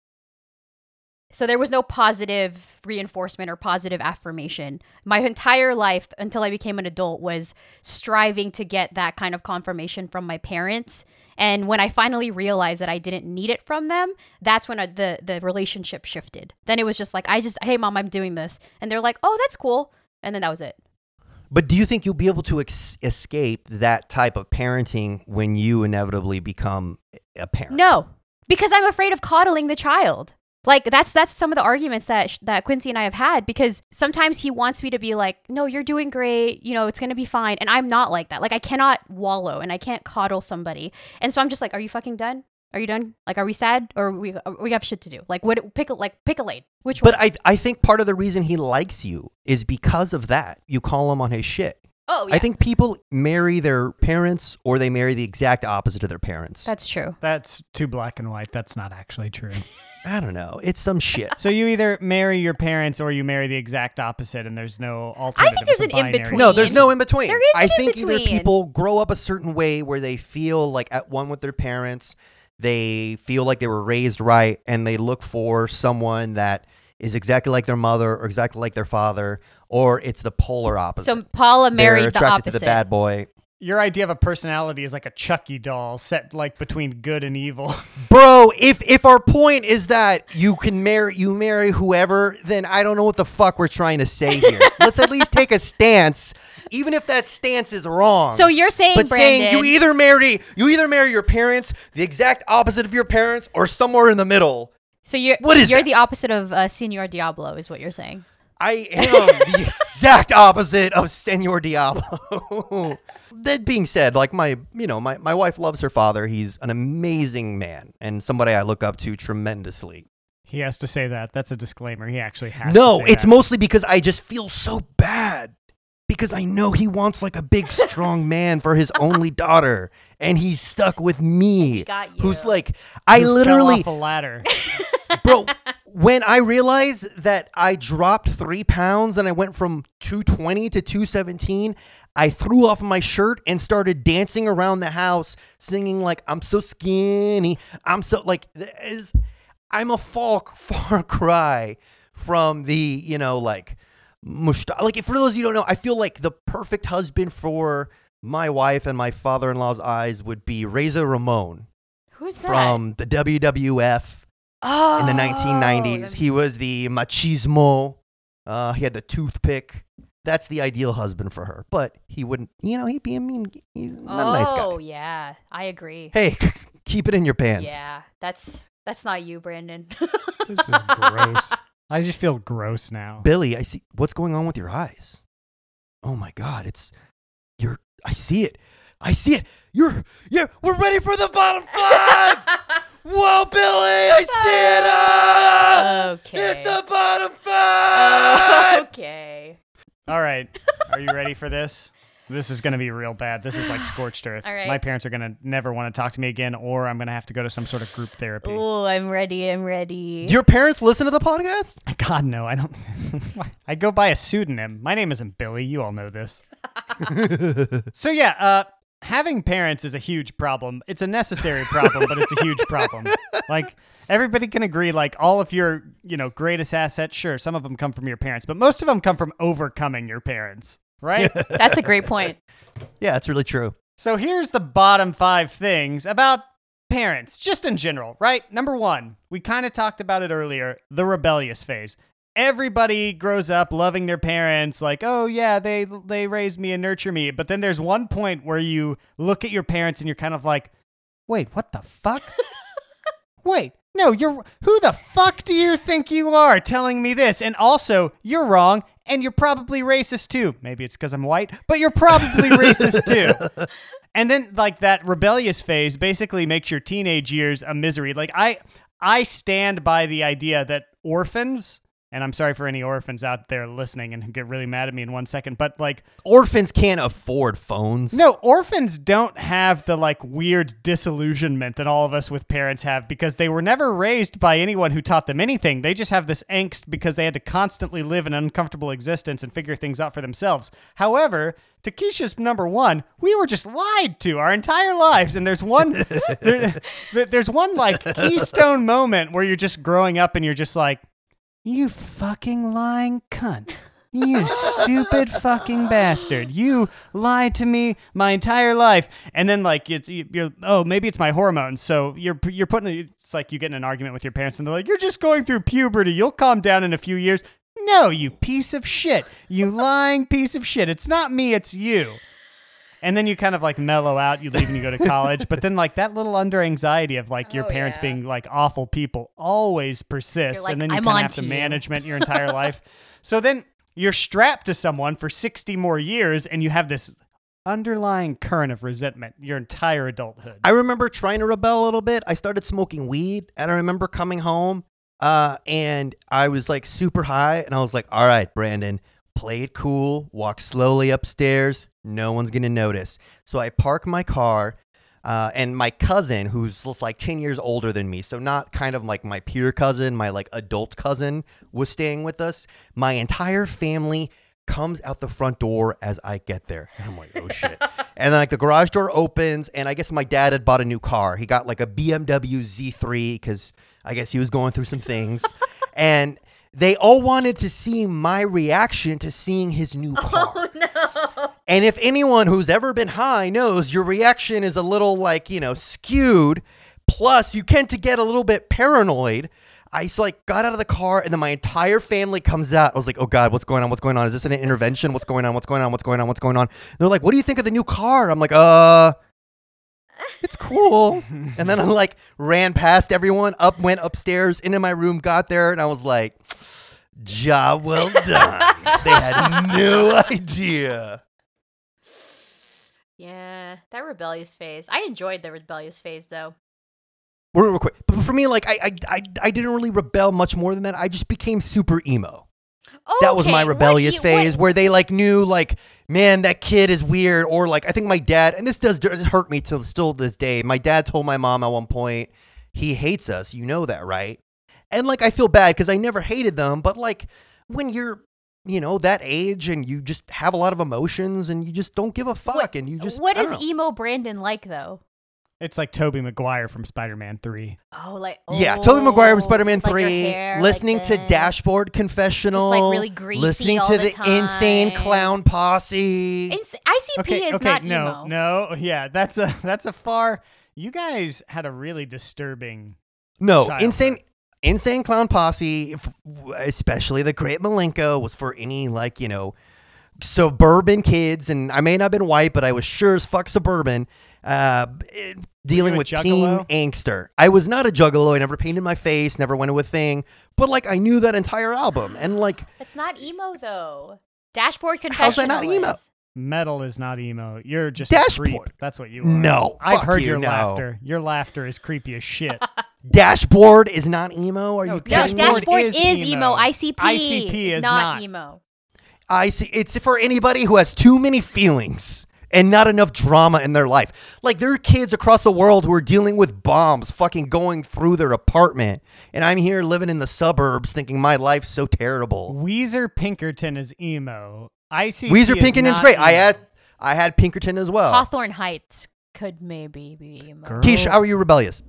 B: So there was no positive reinforcement or positive affirmation. My entire life until I became an adult was striving to get that kind of confirmation from my parents. And when I finally realized that I didn't need it from them, that's when I, the the relationship shifted. Then it was just like, I just, hey, mom, I'm doing this. And they're like, oh, that's cool. And then that was it.
A: But do you think you'll be able to ex- escape that type of parenting when you inevitably become a parent?
B: No, because I'm afraid of coddling the child. Like that's that's some of the arguments that sh- that Quincy and I have had, because sometimes he wants me to be like, no, you're doing great, you know, it's gonna be fine, and I'm not like that. Like I cannot wallow and I can't coddle somebody, and so I'm just like, are you fucking done? Are you done? Like, are we sad or we we have shit to do? Like, what? Pick a like pick a lane. Which one?
A: But I I think part of the reason he likes you is because of that. You call him on his shit.
B: Oh, yeah.
A: I think people marry their parents or they marry the exact opposite of their parents.
B: That's true.
C: That's too black and white. That's not actually true.
A: I don't know. It's some shit.
C: So you either marry your parents or you marry the exact opposite, and there's no alternative.
B: I think there's
C: It's a
B: an
C: binary.
B: in-between.
A: No, there's no in between.
B: There is
A: I
B: an
A: think either
B: in-between.
A: people grow up a certain way where they feel like at one with their parents, they feel like they were raised right, and they look for someone that is exactly like their mother or exactly like their father, or it's the polar opposite.
B: So Paula
A: They're
B: married the
A: attracted
B: opposite.
A: to the bad boy.
C: Your idea of a personality is like a Chucky doll set like between good and evil.
A: Bro, if if our point is that you can marry you marry whoever, then I don't know what the fuck we're trying to say here. Let's at least take a stance, even if that stance is wrong.
B: So you're saying,
A: but
B: Brandon,
A: saying you either marry you either marry your parents, the exact opposite of your parents, or somewhere in the middle.
B: so you're
A: What is
B: you're
A: that?
B: the opposite of uh, Senor Diablo, is what you're saying.
A: I am the exact opposite of Senor Diablo. That being said, like my, you know, my, my wife loves her father. He's an amazing man and somebody I look up to tremendously.
C: He has to say that. That's a disclaimer. He actually has
A: No,
C: to say
A: it's
C: that.
A: mostly because I just feel so bad because I know he wants like a big, strong man for his only daughter, and he's stuck with me,
B: Got you.
A: who's like, I
C: You fell
A: literally,
C: off a ladder.
A: bro. When I realized that I dropped three pounds and I went from two twenty to two seventeen, I threw off my shirt and started dancing around the house, singing like, I'm so skinny. I'm so like, is I'm a far, far cry from the, you know, like, musta- like for those of you who don't know, I feel like the perfect husband for my wife and my father-in-law's eyes would be Razor Ramon
B: Who's that?
A: from the W W F.
B: oh,
A: In the nineteen nineties, he was the machismo. Uh, he had the toothpick. That's the ideal husband for her. But he wouldn't, you know, he'd be a mean, he's not
B: oh,
A: a nice guy.
B: Oh yeah, I agree.
A: Hey, keep it in your pants.
B: Yeah, that's that's not you, Brandon.
C: This is gross. I just feel gross now.
A: Billy, I see what's going on with your eyes. Oh my God, it's you're. I see it. I see it. You're. Yeah, we're ready for the bottom five. Whoa, Billy, I see it. Uh,
B: Okay.
A: It's the bottom five.
B: Okay.
C: All right. Are you ready for this? This is going to be real bad. This is like scorched earth.
B: All right.
C: My parents are going to never want to talk to me again, or I'm going to have to go to some sort of group therapy.
B: Oh, I'm ready. I'm ready.
A: Do your parents listen to the podcast?
C: God, no, I don't. I go by a pseudonym. My name isn't Billy. You all know this. So, yeah, uh, having parents is a huge problem. It's a necessary problem, but it's a huge problem. Like, everybody can agree, like, all of your, you know, greatest assets, sure, some of them come from your parents, but most of them come from overcoming your parents, right?
B: That's a great point.
A: Yeah, it's really true.
C: So here's the bottom five things about parents, just in general, right? Number one, we kind of talked about it earlier, the rebellious phase. Everybody grows up loving their parents, like, oh yeah, they they raised me and nurture me. But then there's one point where you look at your parents and you're kind of like, wait, what the fuck? Wait, no, you're, who the fuck do you think you are telling me this? And also, you're wrong, and you're probably racist too. Maybe it's because I'm white, but you're probably racist too. And then, like, that rebellious phase basically makes your teenage years a misery. Like, I, I stand by the idea that orphans, and I'm sorry for any orphans out there listening and who get really mad at me in one second, but, like,
A: Orphans can't afford phones.
C: no, orphans don't have the, like, weird disillusionment that all of us with parents have because they were never raised by anyone who taught them anything. They just have this angst because they had to constantly live an uncomfortable existence and figure things out for themselves. However, to Keisha's number one, we were just lied to our entire lives. And there's one, there, there's one, like, keystone moment where you're just growing up and you're just like, you fucking lying cunt. You stupid fucking bastard. You lied to me my entire life. And then, like, it's, you're, oh, maybe it's my hormones. So you're you're putting, it's like you get in an argument with your parents and they're like, you're just going through puberty. You'll calm down in a few years. No, you piece of shit. You lying piece of shit. It's not me, it's you. And then you kind of, like, mellow out, you leave and you go to college. But then, like, that little under anxiety of, like, your
B: Oh,
C: parents
B: yeah.
C: being, like, awful people always persists.
B: You're like,
C: and then you
B: "I'm
C: kind of
B: on
C: have to
B: to you."
C: management your entire life. So then you're strapped to someone for sixty more years and you have this underlying current of resentment your entire adulthood.
A: I remember trying to rebel a little bit. I started smoking weed, and I remember coming home, uh, and I was like super high, and I was like, all right, Brandon, play it cool, walk slowly upstairs. No one's going to notice. So I park my car, uh, and my cousin, who's just like ten years older than me, so not kind of like my peer cousin, my like adult cousin was staying with us. My entire family comes out the front door as I get there. And I'm like, oh shit. And then like the garage door opens, and I guess my dad had bought a new car. He got like a B M W Z three because I guess he was going through some things. And they all wanted to see my reaction to seeing his new car.
B: Oh, no.
A: And if anyone who's ever been high knows, your reaction is a little like, you know, skewed. Plus, you tend to get a little bit paranoid. I so like got out of the car, and then my entire family comes out. I was like, oh God, what's going on? What's going on? Is this an intervention? What's going on? What's going on? What's going on? What's going on? And they're like, what do you think of the new car? I'm like, uh, it's cool. And then I like ran past everyone, up, went upstairs into my room, got there, and I was like, job well done. They had no idea.
B: Yeah, that rebellious phase. I enjoyed the rebellious phase, though.
A: Real, real quick. But for me, like, I, I, I, I didn't really rebel much more than that. I just became super emo. That was my
B: Okay,
A: rebellious
B: what-
A: phase
B: what-
A: where they like knew like, man, that kid is weird. Or like, I think my dad, and this does this hurt me till still this day. My dad told my mom at one point, he hates us. You know that, right? And like, I feel bad because I never hated them. But like when you're, you know, that age and you just have a lot of emotions and you just don't give a fuck
B: What-
A: and you just,
B: What
A: I
B: is
A: don't know.
B: emo Brandon like, though?
C: It's like Tobey Maguire from Spider-Man three.
B: Oh, like
A: Yeah, Tobey Maguire from
B: oh,
A: Spider-Man
B: like your
A: three,
B: hair
A: listening
B: like
A: to
B: this.
A: Dashboard Confessional,
B: Just, like, really greasy
A: listening
B: all
A: to
B: the
A: the Insane
B: time.
A: Clown Posse.
B: Ins- I C P
C: Okay,
B: is
C: okay,
B: not
C: no,
B: emo.
C: no, yeah, that's a that's a far. You guys had a really disturbing.
A: no,
C: childhood.
A: Insane Insane Clown Posse, f- especially the Great Malenko, was for any like, you know, suburban kids, and I may not have been white, but I was sure as fuck suburban. Uh, it- dealing
C: you a
A: with teen
C: juggalo?
A: angster. I was not a juggalo. I never painted my face, never went to a thing. But like, I knew that entire album, and like,
B: It's not emo though. Dashboard
A: How's
B: Confessional.
A: that not emo?
B: is.
C: Metal is not emo. You're just a
A: Dashboard.
C: creep. That's what you are.
A: no,
C: I've
A: fuck
C: heard
A: you,
C: your
A: no.
C: laughter. Your laughter is creepy as shit.
A: Dashboard is not emo. Are
C: No,
A: you
B: Dash-
A: kidding
C: Dashboard
A: me?
B: Dashboard
C: is
B: is,
C: emo.
B: emo. I C P.
C: I C P is
B: not,
C: not.
B: emo.
A: I see. It's for anybody who has too many feelings and not enough drama in their life. Like, there are kids across the world who are dealing with bombs fucking going through their apartment. And I'm here living in the suburbs thinking my life's so terrible.
C: Weezer Pinkerton is emo. I C P
A: Weezer
C: is
A: Pinkerton's
C: not
A: great. I
C: emo.
A: had I had Pinkerton as well.
B: Hawthorne Heights could maybe be emo.
C: Girl.
A: Keisha, how are you rebellious?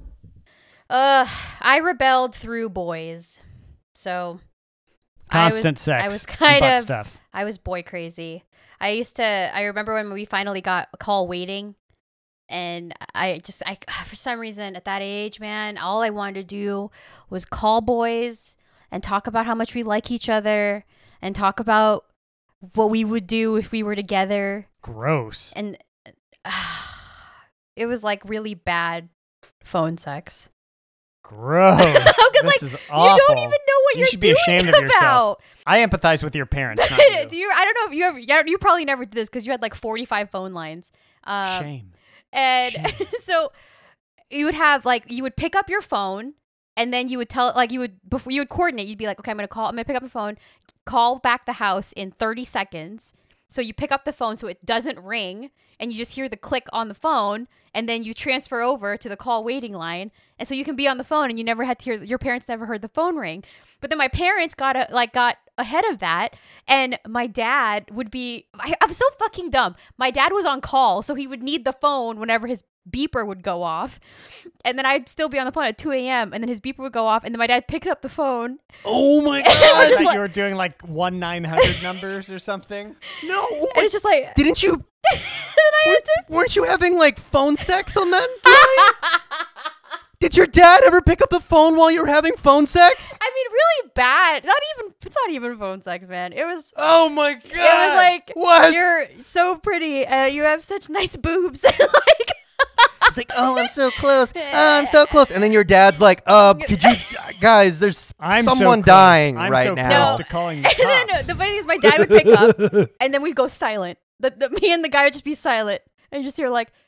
B: Uh, I rebelled through boys, so
C: Constant
B: I was,
C: sex.
B: I was
C: and
B: kind
C: butt
B: of
C: stuff.
B: I was boy crazy. I used to. I remember when we finally got a call waiting, and I just I for some reason at that age, man, all I wanted to do was call boys and talk about how much we like each other and talk about what we would do if we were together.
C: Gross.
B: And uh, it was like really bad phone sex.
C: Gross.
B: Because
C: this
B: like
C: is awful.
B: you don't even know what
C: You
B: you're
C: should be
B: doing
C: ashamed of
B: about.
C: yourself. I empathize with your parents. Not you.
B: Do you? I don't know if you ever. You, you probably never did this because you had like forty-five phone lines. Um,
C: Shame.
B: And
C: Shame.
B: so you would have like you would pick up your phone and then you would tell like you would before you would coordinate. You'd be like, okay, I'm gonna call. I'm gonna pick up the phone, call back the house in thirty seconds. So you pick up the phone so it doesn't ring and you just hear the click on the phone and then you transfer over to the call waiting line. And so you can be on the phone and you never had to hear, your parents never heard the phone ring. But then my parents got a, like got ahead of that and my dad would be, I, I'm so fucking dumb. My dad was on call so he would need the phone whenever his beeper would go off. And then I'd still be on the phone at two a.m. and then his beeper would go off and then my dad picked up the phone.
A: Oh my
C: I
A: god!
C: thought
B: like-
C: you were doing like one nine hundred numbers or something.
A: No,
B: And it's just like,
A: didn't you?
B: and then I had to
A: Weren't you having like phone sex on that line? Did your dad ever pick up the phone while you were having phone sex?
B: I mean, really bad. Not even. It's not even phone sex, man. It was.
A: Oh my god!
B: It was like,
A: what?
B: you're so pretty. Uh, you have such nice boobs. like,
A: It's like, oh, I'm so close. Oh, I'm so close. And then your dad's like, uh, could you, guys? There's
C: I'm
A: someone
C: so close.
A: dying
C: I'm
A: right
C: so
A: now.
C: close to calling the
B: and then
C: cops.
B: the funny thing is, my dad would pick up, and then we'd go silent. The, the me and the guy would just be silent, and you just hear like,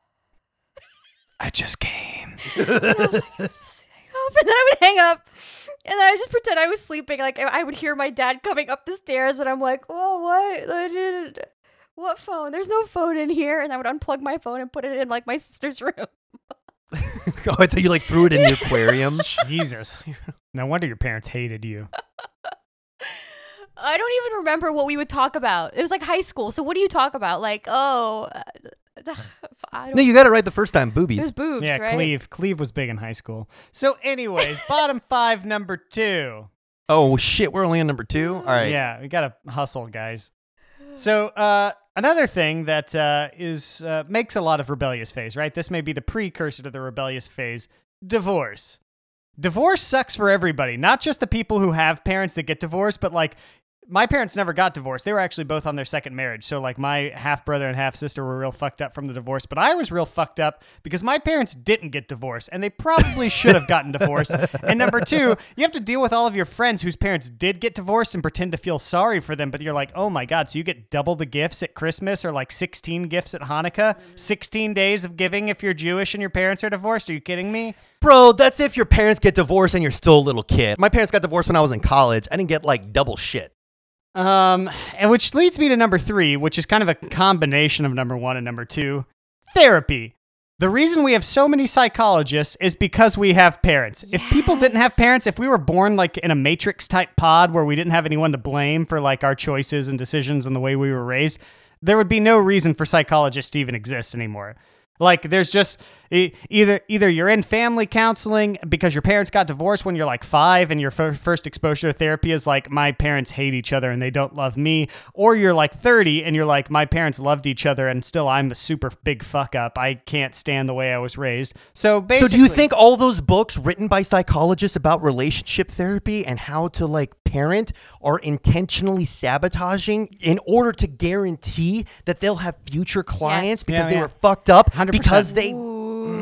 C: I just came.
B: and then I would hang up, and then I just pretend I was sleeping. Like I would hear my dad coming up the stairs, and I'm like, oh, what? I didn't. What phone? There's no phone in here. And I would unplug my phone and put it in like my sister's room.
A: Oh, I thought you like threw it in the aquarium.
C: Jesus. No wonder your parents hated you.
B: I don't even remember what we would talk about. It was like high school. So what do you talk about? Like, oh, uh, I don't,
A: No, you got it right the first time.
B: it
A: Boobies.
B: was boobs,
C: Yeah,
B: right?
C: Cleve. Cleve was big in high school. So, anyways, bottom five, number two.
A: Oh shit, we're only on number two. All right.
C: Yeah, we gotta hustle, guys. So, uh, another thing that uh, is uh, makes a lot of rebellious phase, right? This may be the precursor to the rebellious phase. Divorce. Divorce sucks for everybody, not just the people who have parents that get divorced, but like my parents never got divorced. They were actually both on their second marriage. So like my half brother and half sister were real fucked up from the divorce, but I was real fucked up because my parents didn't get divorced and they probably should have gotten divorced. And number two, you have to deal with all of your friends whose parents did get divorced and pretend to feel sorry for them. But you're like, oh my God, so you get double the gifts at Christmas or like sixteen gifts at Hanukkah, sixteen days of giving if you're Jewish and your parents are divorced. Are you kidding me?
A: Bro, that's if your parents get divorced and you're still a little kid. My parents got divorced when I was in college. I didn't get like double shit.
C: Um, and which leads me to number three, which is kind of a combination of number one and number two, therapy. The reason we have so many psychologists is because we have parents. If people didn't have parents, if we were born like in a Matrix type pod where we didn't have anyone to blame for like our choices and decisions and the way we were raised, there would be no reason for psychologists to even exist anymore. Like there's just e- either either you're in family counseling because your parents got divorced when you're like five and your f- first exposure to therapy is like my parents hate each other and they don't love me, or you're like thirty and you're like my parents loved each other and still I'm a super big fuck up. I can't stand the way I was raised. So basically,
A: So do you think all those books written by psychologists about relationship therapy and how to like parent are intentionally sabotaging in order to guarantee that they'll have future clients
B: Yes.
A: because
C: Yeah,
A: they
C: yeah.
A: were fucked up
C: one hundred percent.
A: because they
B: Ooh.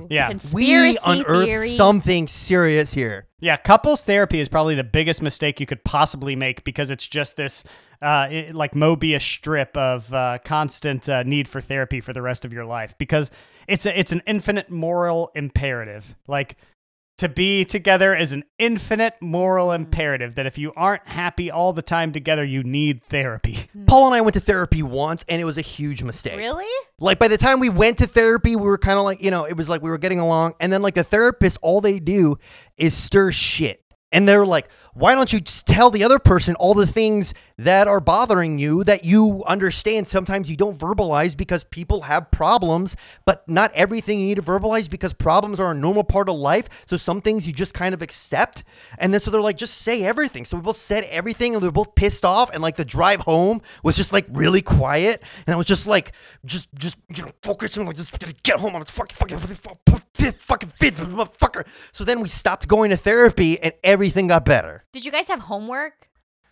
B: Ooh,
C: Yeah.
B: conspiracy
A: we unearthed
B: theory.
A: something serious here.
C: Yeah, couples therapy is probably the biggest mistake you could possibly make because it's just this uh, it, like Mobius strip of uh, constant uh, need for therapy for the rest of your life because it's a, it's an infinite moral imperative. Like to be together is an infinite moral imperative that if you aren't happy all the time together, you need therapy.
A: Paul and I went to therapy once, and it was a huge mistake.
B: Really?
A: Like, by the time we went to therapy, we were kind of like, you know, it was like we were getting along. And then, like, the therapist, all they do is stir shit. And they're like, why don't you just tell the other person all the things that are bothering you that you understand? Sometimes you don't verbalize because people have problems, but not everything you need to verbalize because problems are a normal part of life. So some things you just kind of accept. And then so they're like, just say everything. So we both said everything and we were both pissed off. And like the drive home was just like really quiet. And I was just like, just, just, you know, focus and like, just get home. I'm just fucking, fucking, fucking, fucking fit, motherfucker. So then we stopped going to therapy and everything got better.
B: Did you guys have homework?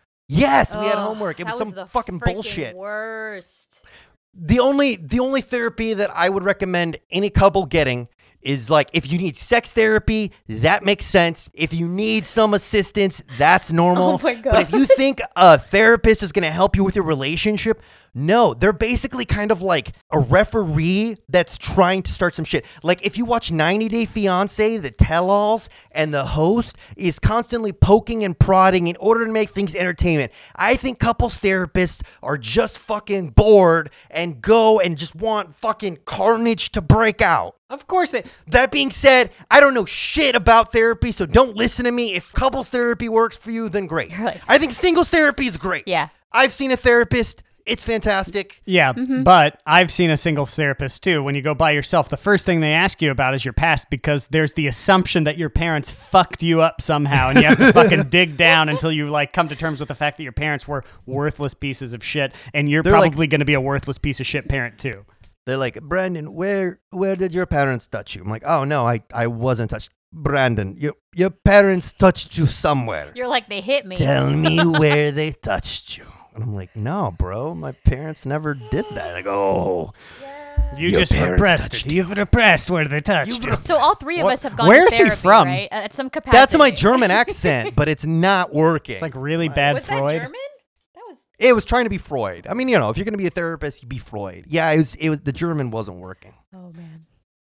A: Yes, we had
B: Ugh,
A: homework. It
B: that
A: was some
B: the
A: fucking
B: freaking
A: bullshit.
B: Worst.
A: The only the only therapy that I would recommend any couple getting is like if you need sex therapy, that makes sense. If you need some assistance, that's normal.
B: Oh my God.
A: But if you think a therapist is going to help you with your relationship, no, they're basically kind of like a referee that's trying to start some shit. Like if you watch ninety Day Fiance, the tell-alls and the host is constantly poking and prodding in order to make things entertainment. I think couples therapists are just fucking bored and go and just want fucking carnage to break out.
C: Of course they...
A: That being said, I don't know shit about therapy, so don't listen to me. If couples therapy works for you, then great.
B: You're like-
A: I think singles therapy is great.
B: Yeah.
A: I've seen a therapist. It's fantastic.
C: Yeah, but I've seen a singles therapist too. When you go by yourself, the first thing they ask you about is your past because there's the assumption that your parents fucked you up somehow and you have to fucking dig down until you like come to terms with the fact that your parents were worthless pieces of shit and you're
A: They're like-
C: probably going to be a worthless piece of shit parent too.
A: They're like, Brandon, where where did your parents touch you? I'm like, oh, no, I, I wasn't touched. Brandon, your, your parents touched you somewhere.
B: You're like, they hit me.
A: Tell me where they touched you. And I'm like, no, bro, my parents never did that. Like, oh.
C: You
A: Your
C: just
A: parents
C: repressed
A: touched
C: it. You've repressed where they touched you.
B: So all three of
C: What-
B: us have gone
C: where
B: to
C: is he
B: therapy,
C: from?
B: right? Uh, At some capacity.
A: That's my German accent, but it's not working.
C: It's like really bad
B: Was
C: Freud.
B: that German? That was...
A: It was trying to be Freud. I mean, you know, if you're going to be a therapist, you be Freud. Yeah, it was, it was, the German wasn't working.
B: Oh, man.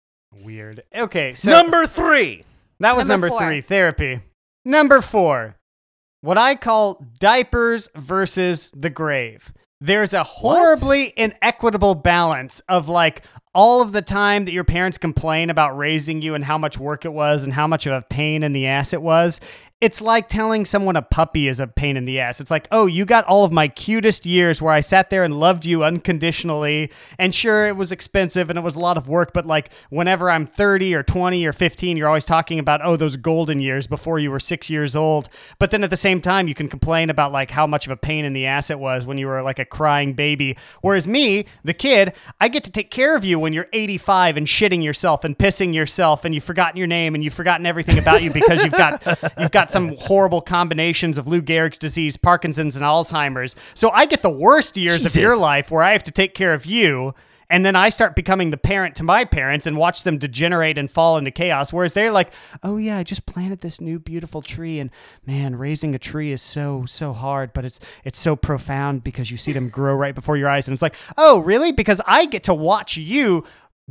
C: Weird. Okay, so
A: Number three.
C: that was
B: Number
C: number,
B: four.
C: three, therapy. Number four, what I call diapers versus the grave. There's a horribly inequitable balance of like all of the time that your parents complain about raising you and how much work it was and how much of a pain in the ass it was. It's like telling someone a puppy is a pain in the ass. It's like, oh, you got all of my cutest years where I sat there and loved you unconditionally. And sure, it was expensive and it was a lot of work. But like whenever I'm thirty or twenty or fifteen, you're always talking about, oh, those golden years before you were six years old. But then at the same time, you can complain about like how much of a pain in the ass it was when you were like a crying baby. Whereas me, the kid, I get to take care of you when you're eighty-five and shitting yourself and pissing yourself and you've forgotten your name and you've forgotten everything about you because you've got you've got some horrible combinations of Lou Gehrig's disease, Parkinson's, and Alzheimer's. So I get the worst years of
A: Jesus.
C: your life where I have to take care of you. And then I start becoming the parent to my parents and watch them degenerate and fall into chaos. Whereas they're like, oh yeah, I just planted this new beautiful tree. And man, raising a tree is so, so hard, but it's it's so profound because you see them grow right before your eyes. And it's like, oh, really? Because I get to watch you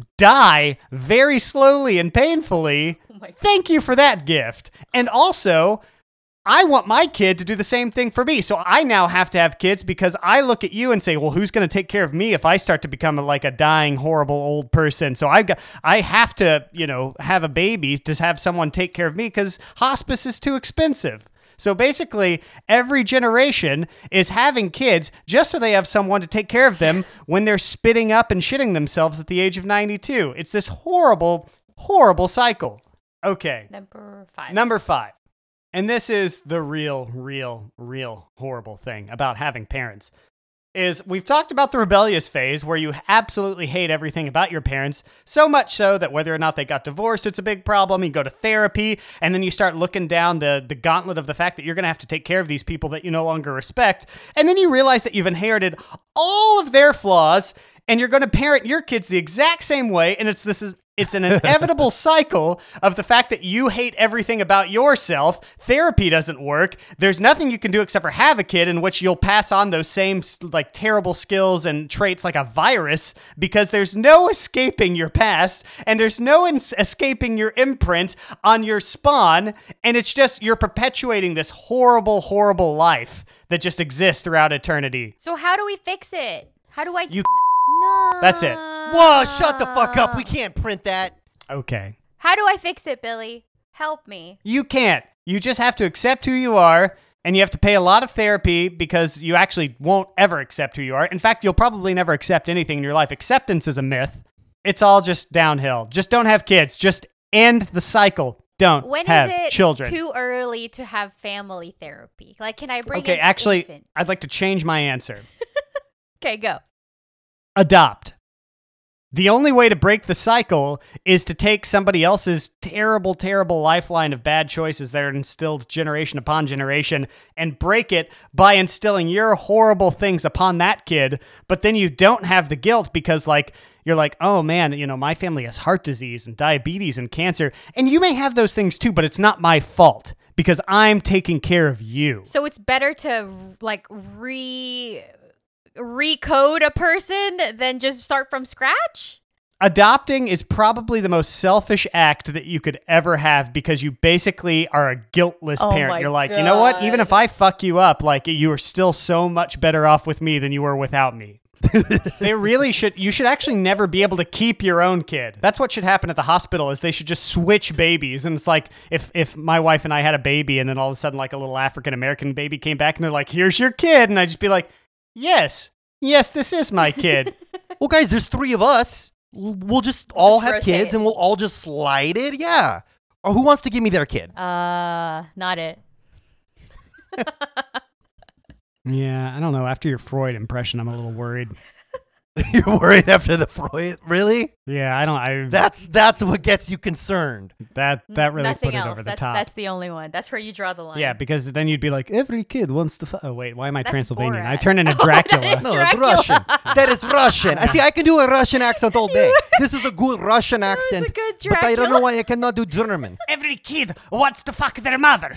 C: die very slowly and painfully.
B: Oh my God.
C: Thank you for that gift. And also, I want my kid to do the same thing for me. So I now have to have kids because I look at you and say, well, who's going to take care of me if I start to become a, like a dying, horrible old person? So I've got, I have to, you know, have a baby to have someone take care of me because hospice is too expensive. So basically, every generation is having kids just so they have someone to take care of them when they're spitting up and shitting themselves at the age of ninety-two. It's this horrible, horrible cycle. Okay.
B: Number five.
C: Number five. And this is the real, real, real horrible thing about having parents. Is we've talked about the rebellious phase where you absolutely hate everything about your parents, so much so that whether or not they got divorced, it's a big problem. You go to therapy, and then you start looking down the, the gauntlet of the fact that you're going to have to take care of these people that you no longer respect. And then you realize that you've inherited all of their flaws, and you're going to parent your kids the exact same way, and it's this is it's an inevitable cycle of the fact that you hate everything about yourself. Therapy doesn't work. There's nothing you can do except for have a kid in which you'll pass on those same like terrible skills and traits like a virus, because there's no escaping your past and there's no ins- escaping your imprint on your spawn. And it's just, you're perpetuating this horrible, horrible life that just exists throughout eternity.
B: So how do we fix it? How do I?
C: You-
B: No.
C: That's it.
A: Whoa, shut the fuck up. We can't print that.
C: Okay.
B: How do I fix it, Billy? Help me.
C: You can't. You just have to accept who you are, and you have to pay a lot of therapy because you actually won't ever accept who you are. In fact, you'll probably never accept anything in your life. Acceptance is a myth. It's all just downhill. Just don't have kids. Just end the cycle. Don't
B: When
C: have
B: is it
C: children.
B: too early to have family therapy? Like, can I bring
C: Okay,
B: an
C: actually,
B: infant?
C: I'd like to change my answer.
B: Okay, go.
C: Adopt. The only way to break the cycle is to take somebody else's terrible, terrible lifeline of bad choices that are instilled generation upon generation and break it by instilling your horrible things upon that kid. But then you don't have the guilt because, like, you're like, oh man, you know, my family has heart disease and diabetes and cancer. And you may have those things too, but it's not my fault because I'm taking care of you.
B: So it's better to like re recode a person than just start from scratch?
C: Adopting is probably the most selfish act that you could ever have because you basically are a guiltless
B: Oh
C: parent.
B: my
C: You're like, you know what? Even
B: God.
C: if I fuck you up, like you are still so much better off with me than you were without me. They really should. You should actually never be able to keep your own kid. That's what should happen at the hospital is they should just switch babies. And it's like if, if my wife and I had a baby and then all of a sudden like a little African-American baby came back and they're like, here's your kid. And I'd just be like, yes, yes, this is my kid.
A: Well, guys, there's three of us. We'll just all
B: Just
A: have
B: rotate.
A: kids and we'll all just slide it. Yeah. Or who wants to give me their kid?
B: Uh, not it.
C: Yeah, I don't know. After your Freud impression, I'm a little worried.
A: You're worried after the Freud? Really?
C: Yeah, I don't. I
A: That's that's what gets you concerned.
C: that that really
B: Nothing
C: put it
B: else.
C: over the
B: that's
C: top.
B: that's the only one. That's where you draw the line.
C: Yeah, because then you'd be like, every kid wants to. Fu-. Oh wait, why am I
B: That's
C: Transylvanian? I
B: Borat.
C: turn into Dracula.
A: No,
B: Dracula.
A: that's Russian. That is Russian. I see. I can do a Russian accent all day. This is a good Russian
B: was a
A: accent.
B: good
A: But I don't
B: Dracula.
A: know why I cannot do German.
C: Every kid wants to fuck their mother.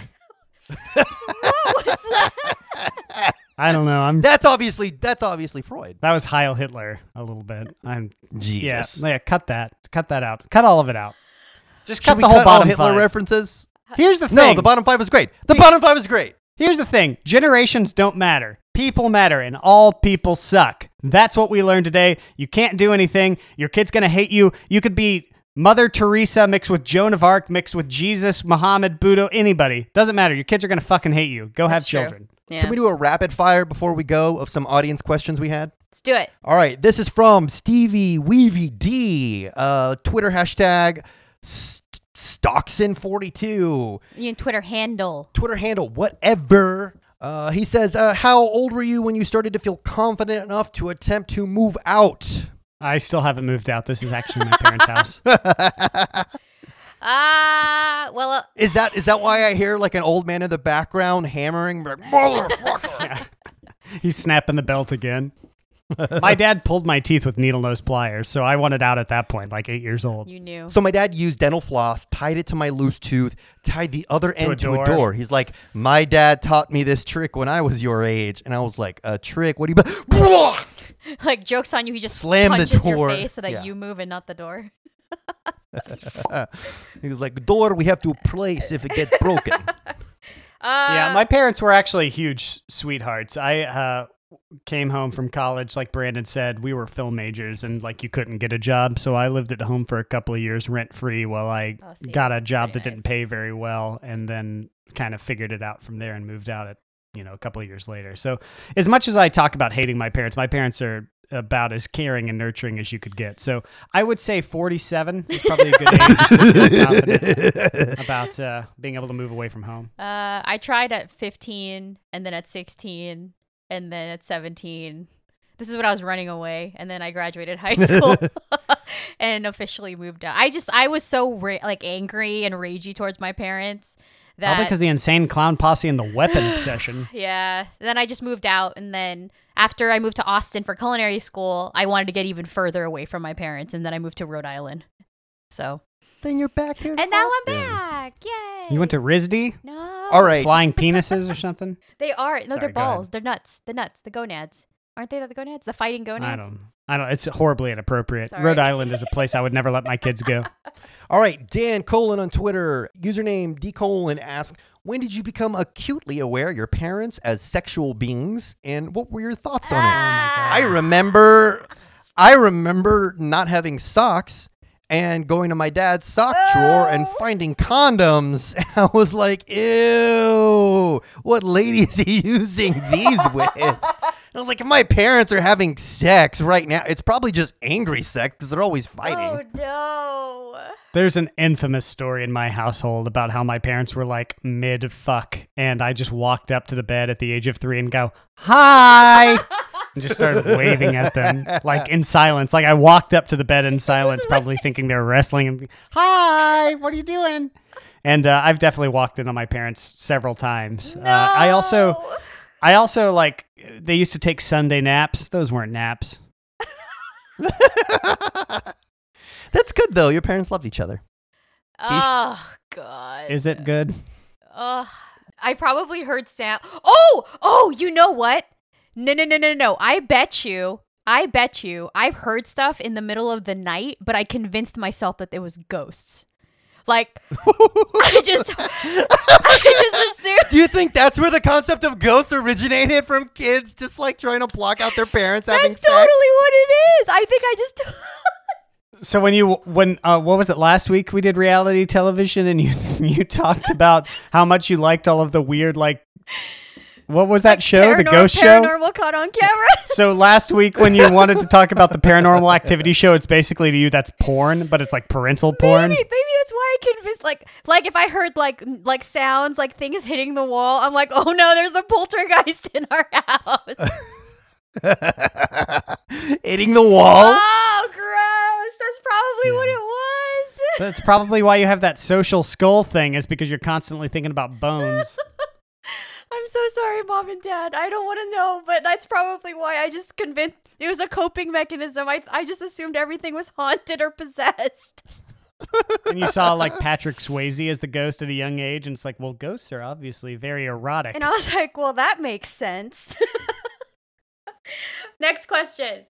C: I don't know. I'm.
A: That's obviously that's obviously Freud.
C: That was Heil Hitler a little bit. I'm.
A: Jesus.
C: Yeah, yeah. Cut that. Cut that out. Cut all of it out. Just
A: Should
C: cut
A: we
C: the whole
A: cut all
C: bottom
A: Hitler
C: five.
A: references?
C: Here's the thing.
A: No, the bottom five was great. The bottom five was great.
C: Here's the thing. Generations don't matter. People matter, and all people suck. That's what we learned today. You can't do anything. Your kid's gonna hate you. You could be Mother Teresa mixed with Joan of Arc mixed with Jesus, Muhammad, Buddha, anybody. Doesn't matter. Your kids are gonna fucking hate you. Go
B: That's
C: have
B: true.
C: children.
B: Yeah.
A: Can we do a rapid fire before we go of some audience questions we had?
B: Let's do it.
A: All right, this is from Stevie Weavy D. Uh, Twitter hashtag st- Stockson forty-two.
B: Your Twitter handle.
A: Twitter handle, whatever. Uh, he says, uh, how old were you when you started to feel confident enough to attempt to move out?
C: I still haven't moved out. This is actually my parents' house.
B: Ah, well, uh,
A: Is that is that why I hear like an old man in the background hammering? Like, motherfucker!
C: Yeah. He's snapping the belt again. My dad pulled my teeth with needle nose pliers, so I wanted out at that point, like eight years old.
B: you knew.
A: So my dad used dental floss, tied it to my loose tooth, tied the other end
C: a
A: to a
C: door.
A: door. He's like, my dad taught me this trick when I was your age. And I was like, a trick? What do you...
B: Like, joke's on you. He just
A: Slam the
B: punches
A: door.
B: your face so that
A: Yeah.
B: you move and not the door.
A: He was like, door we have to replace if it gets broken.
B: Uh,
C: Yeah, my parents were actually huge sweethearts. I uh, came home from college, like Brandon said, we were film majors, and like you couldn't get a job, so I lived at home for a couple of years rent free while I
B: Oh, see,
C: got a job
B: very
C: that didn't
B: nice.
C: pay very well, and then kind of figured it out from there and moved out at you know a couple of years later. So as much as I talk about hating my parents, my parents are about as caring and nurturing as you could get. So I would say forty-seven is probably a good age to feel confident about uh, being able to move away from home.
B: Uh, I tried at fifteen, and then at sixteen, and then at seventeen. This is when I was running away, and then I graduated high school and officially moved out. I just, I was so ra- like angry and ragey towards my parents that
C: Probably because the insane clown posse and the weapon obsession.
B: yeah. Then I just moved out, and then after I moved to Austin for culinary school, I wanted to get even further away from my parents, and then I moved to Rhode Island. So
A: Then you're back here. in
B: and now
A: Austin.
B: I'm back. Yay!
C: You went to R I S D?
B: No.
A: All right.
C: Flying penises or something?
B: They are. No,
C: Sorry,
B: they're
C: go ahead.
B: balls. They're nuts. The nuts. The gonads. Aren't they the gonads? The fighting gonads?
C: I don't. I don't. It's horribly inappropriate.
B: Sorry.
C: Rhode Island is a place I would never let my kids go.
A: All right, Dan Colon on Twitter, username D Colon asks, when did you become acutely aware your parents as sexual beings, and what were your thoughts on it?
B: Ah.
A: I remember, I remember not having socks and going to my dad's sock drawer and
B: Oh.
A: finding condoms. And I was like, ew, what lady is he using these with? And I was like, if my parents are having sex right now, it's probably just angry sex because they're always fighting.
B: Oh no.
C: There's an infamous story in my household about how my parents were like mid fuck, and I just walked up to the bed at the age of three and go, hi, and just started waving at them like in silence. Like I walked up to the bed in silence, probably thinking they were wrestling, and be, hi, what are you doing? And uh, I've definitely walked in on my parents several times.
B: No.
C: Uh, I also, I also like, they used to take Sunday naps. Those weren't naps.
A: That's good, though. Your parents loved each other.
B: Oh god.
C: Is it good?
B: Ugh. I probably heard sound. Oh, oh, you know what? No, no, no, no, no. I bet you. I bet you. I've heard stuff in the middle of the night, but I convinced myself that it was ghosts. Like, I just, I just assumed.
A: Do you think that's where the concept of ghosts originated from kids just like trying to block out their parents having
B: That's
A: sex?
B: totally what it is. I think I just.
C: So when you when uh, what was it last week we did reality television and you you talked about how much you liked all of the weird like what was that show the
B: Paranormal-
C: ghost show?
B: Paranormal caught on camera.
C: So last week when you wanted to talk about the Paranormal Activity show, it's basically to you that's porn, but it's like parental porn.
B: Maybe, maybe that's why I convinced. Like, like if I heard like like sounds like things hitting the wall, I'm like, oh no, there's a poltergeist in our house.
A: Hitting the wall?
B: Oh, gross. That's probably what it was.
C: That's probably why you have that social skull thing, is because you're constantly thinking about bones.
B: I'm so sorry, Mom and Dad. I don't want to know, but that's probably why I just convinced it was a coping mechanism. I I just assumed everything was haunted or possessed.
C: And you saw like Patrick Swayze as the ghost at a young age, and it's like, well, ghosts are obviously very erotic.
B: And I was like, well, that makes sense. Next question.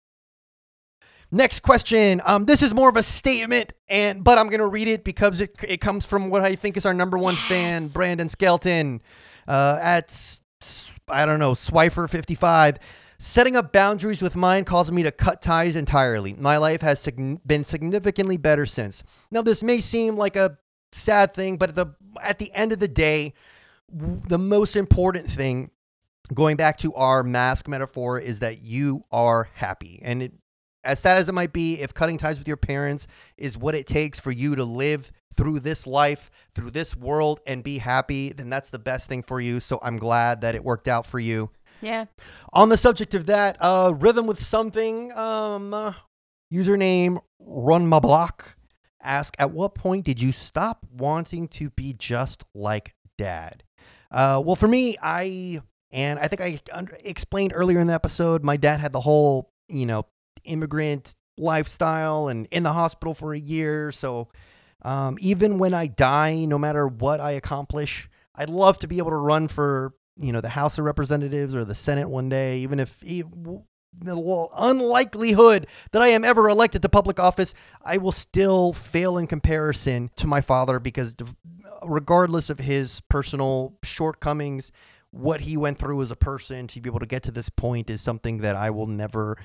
A: Next question. Um, this is more of a statement, and but I'm gonna read it because it it comes from what I think is our number one
B: Yes.
A: fan, Brandon Skelton, uh, at s- I don't know Swifer fifty-five. Setting up boundaries with mine caused me to cut ties entirely. My life has sig- been significantly better since. Now, this may seem like a sad thing, but at the at the end of the day, w- the most important thing, going back to our mask metaphor, is that you are happy. And it, as sad as it might be, if cutting ties with your parents is what it takes for you to live through this life, through this world, and be happy, then that's the best thing for you. So I'm glad that it worked out for you.
B: Yeah.
A: On the subject of that, uh, Rhythm with Something, um, uh, username Run My Block, ask, at what point did you stop wanting to be just like Dad? Uh, well, for me, I, and I think I under, explained earlier in the episode, my dad had the whole, you know, immigrant lifestyle and in the hospital for a year. So um, even when I die, no matter what I accomplish, I'd love to be able to run for, you know, the House of Representatives or the Senate one day, even if e- w- the well, unlikelihood that I am ever elected to public office, I will still fail in comparison to my father, because regardless of his personal shortcomings, what he went through as a person to be able to get to this point is something that I will never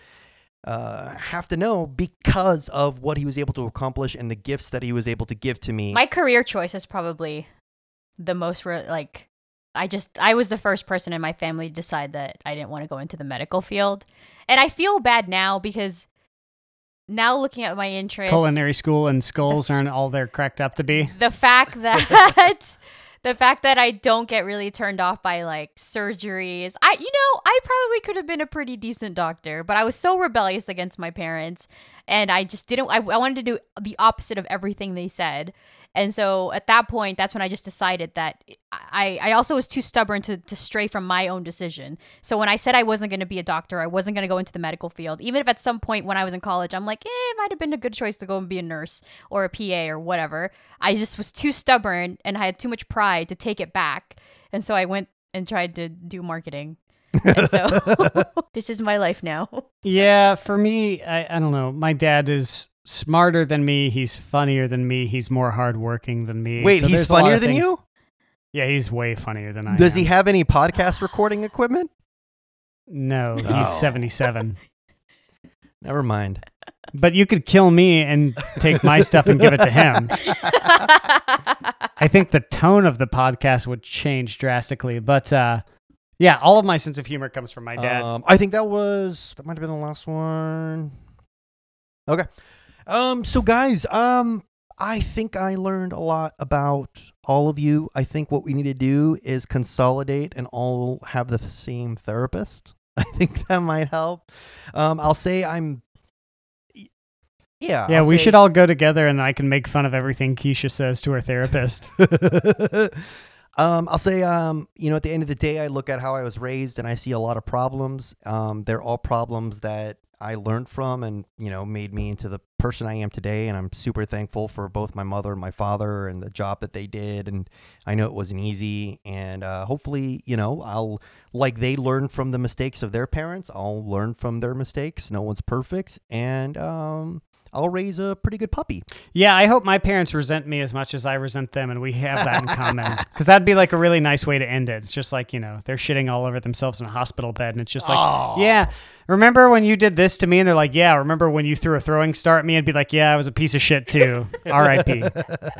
A: uh, have to know, because of what he was able to accomplish and the gifts that he was able to give to me.
B: My career choice is probably the most re- like I just I was the first person in my family to decide that I didn't want to go into the medical field. And I feel bad now because now looking at my interests,
C: Culinary school and skulls aren't all they're cracked up to be.
B: the fact that the fact that I don't get really turned off by like surgeries. I you know, I probably could have been a pretty decent doctor, but I was so rebellious against my parents, and I just didn't I, I wanted to do the opposite of everything they said. And so at that point, that's when I just decided that I, I also was too stubborn to, to stray from my own decision. So when I said I wasn't going to be a doctor, I wasn't going to go into the medical field. Even if at some point when I was in college, I'm like, eh, it might have been a good choice to go and be a nurse or a P A or whatever. I just was too stubborn and I had too much pride to take it back. And so I went and tried to do marketing. And so this is my life now.
C: Yeah, for me, I, I don't know. My dad is smarter than me. He's funnier than me. He's more hardworking than me.
A: Wait,
C: So
A: he's
C: there's a lot
A: funnier
C: of
A: than
C: things-
A: you?
C: Yeah, he's way funnier than I
A: Does
C: am.
A: he have any podcast recording equipment?
C: No, he's
A: Oh.
C: seventy-seven.
A: Never mind.
C: But you could kill me and take my stuff and give it to him. I think the tone of the podcast would change drastically. But uh, yeah, all of my sense of humor comes from my dad.
A: Um, I think that was that might have been the last one. Okay. Um. So guys, um, I think I learned a lot about all of you. I think what we need to do is consolidate and all have the same therapist. I think that might help. Um, I'll say I'm. Yeah.
C: yeah,
A: I'll
C: we
A: say-
C: should all go together and I can make fun of everything Keisha says to her therapist.
A: um, I'll say, um, you know, at the end of the day, I look at how I was raised and I see a lot of problems. Um, they're all problems that I learned from and, you know, made me into the person I am today. And I'm super thankful for both my mother and my father and the job that they did. And I know it wasn't easy. And uh, hopefully, you know, I'll, like they learned from the mistakes of their parents, I'll learn from their mistakes. No one's perfect. And, um, I'll raise a pretty good puppy.
C: Yeah, I hope my parents resent me as much as I resent them, and we have that in common. Because that'd be like a really nice way to end it. It's just like, you know, they're shitting all over themselves in a hospital bed, and it's just like,
A: Aw.
C: yeah, remember when you did this to me? And they're like, yeah, remember when you threw a throwing star at me? And be like, yeah, I was a piece of shit too. R I P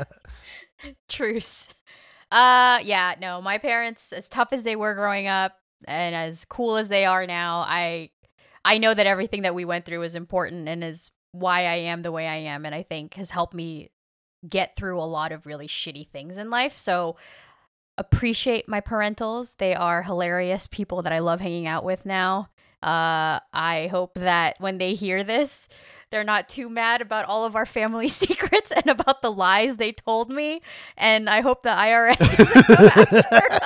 B: Truce. Uh, yeah, no, my parents, as tough as they were growing up and as cool as they are now, I, I know that everything that we went through is important and is why I am the way I am, and I think has helped me get through a lot of really shitty things in life. So appreciate my parentals. They are hilarious people that I love hanging out with now. Uh, I hope that when they hear this, they're not too mad about all of our family secrets and about the lies they told me. And I hope the I R S doesn't come after.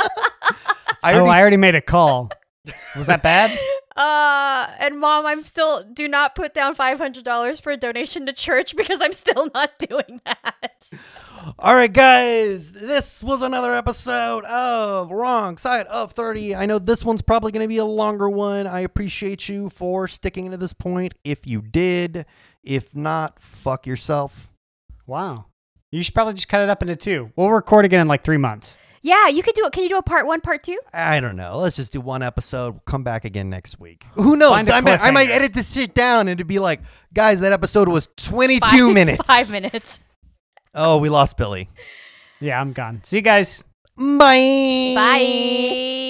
A: I
C: oh,
A: already-
C: I already made a call. Was that bad?
B: Uh, and Mom, I'm still, do not put down five hundred dollars for a donation to church because I'm still not doing that.
A: All right, guys, this was another episode of Wrong Side of thirty. I know this one's probably going to be a longer one. I appreciate you for sticking to this point. If you did, if not, fuck yourself.
C: Wow. You should probably just cut it up into two. We'll record again in like three months.
B: Yeah, you could do it. Can you do a part one, part two?
A: I don't know. Let's just do one episode. We'll come back again next week. Who knows?
C: Find a
A: I might, I might
C: cliffhanger.
A: edit this shit down and it'd be like, guys, that episode was twenty-two
B: Five-
A: minutes.
B: Five minutes.
A: Oh, we lost Billy.
C: Yeah, I'm gone. See you guys.
A: Bye.
B: Bye.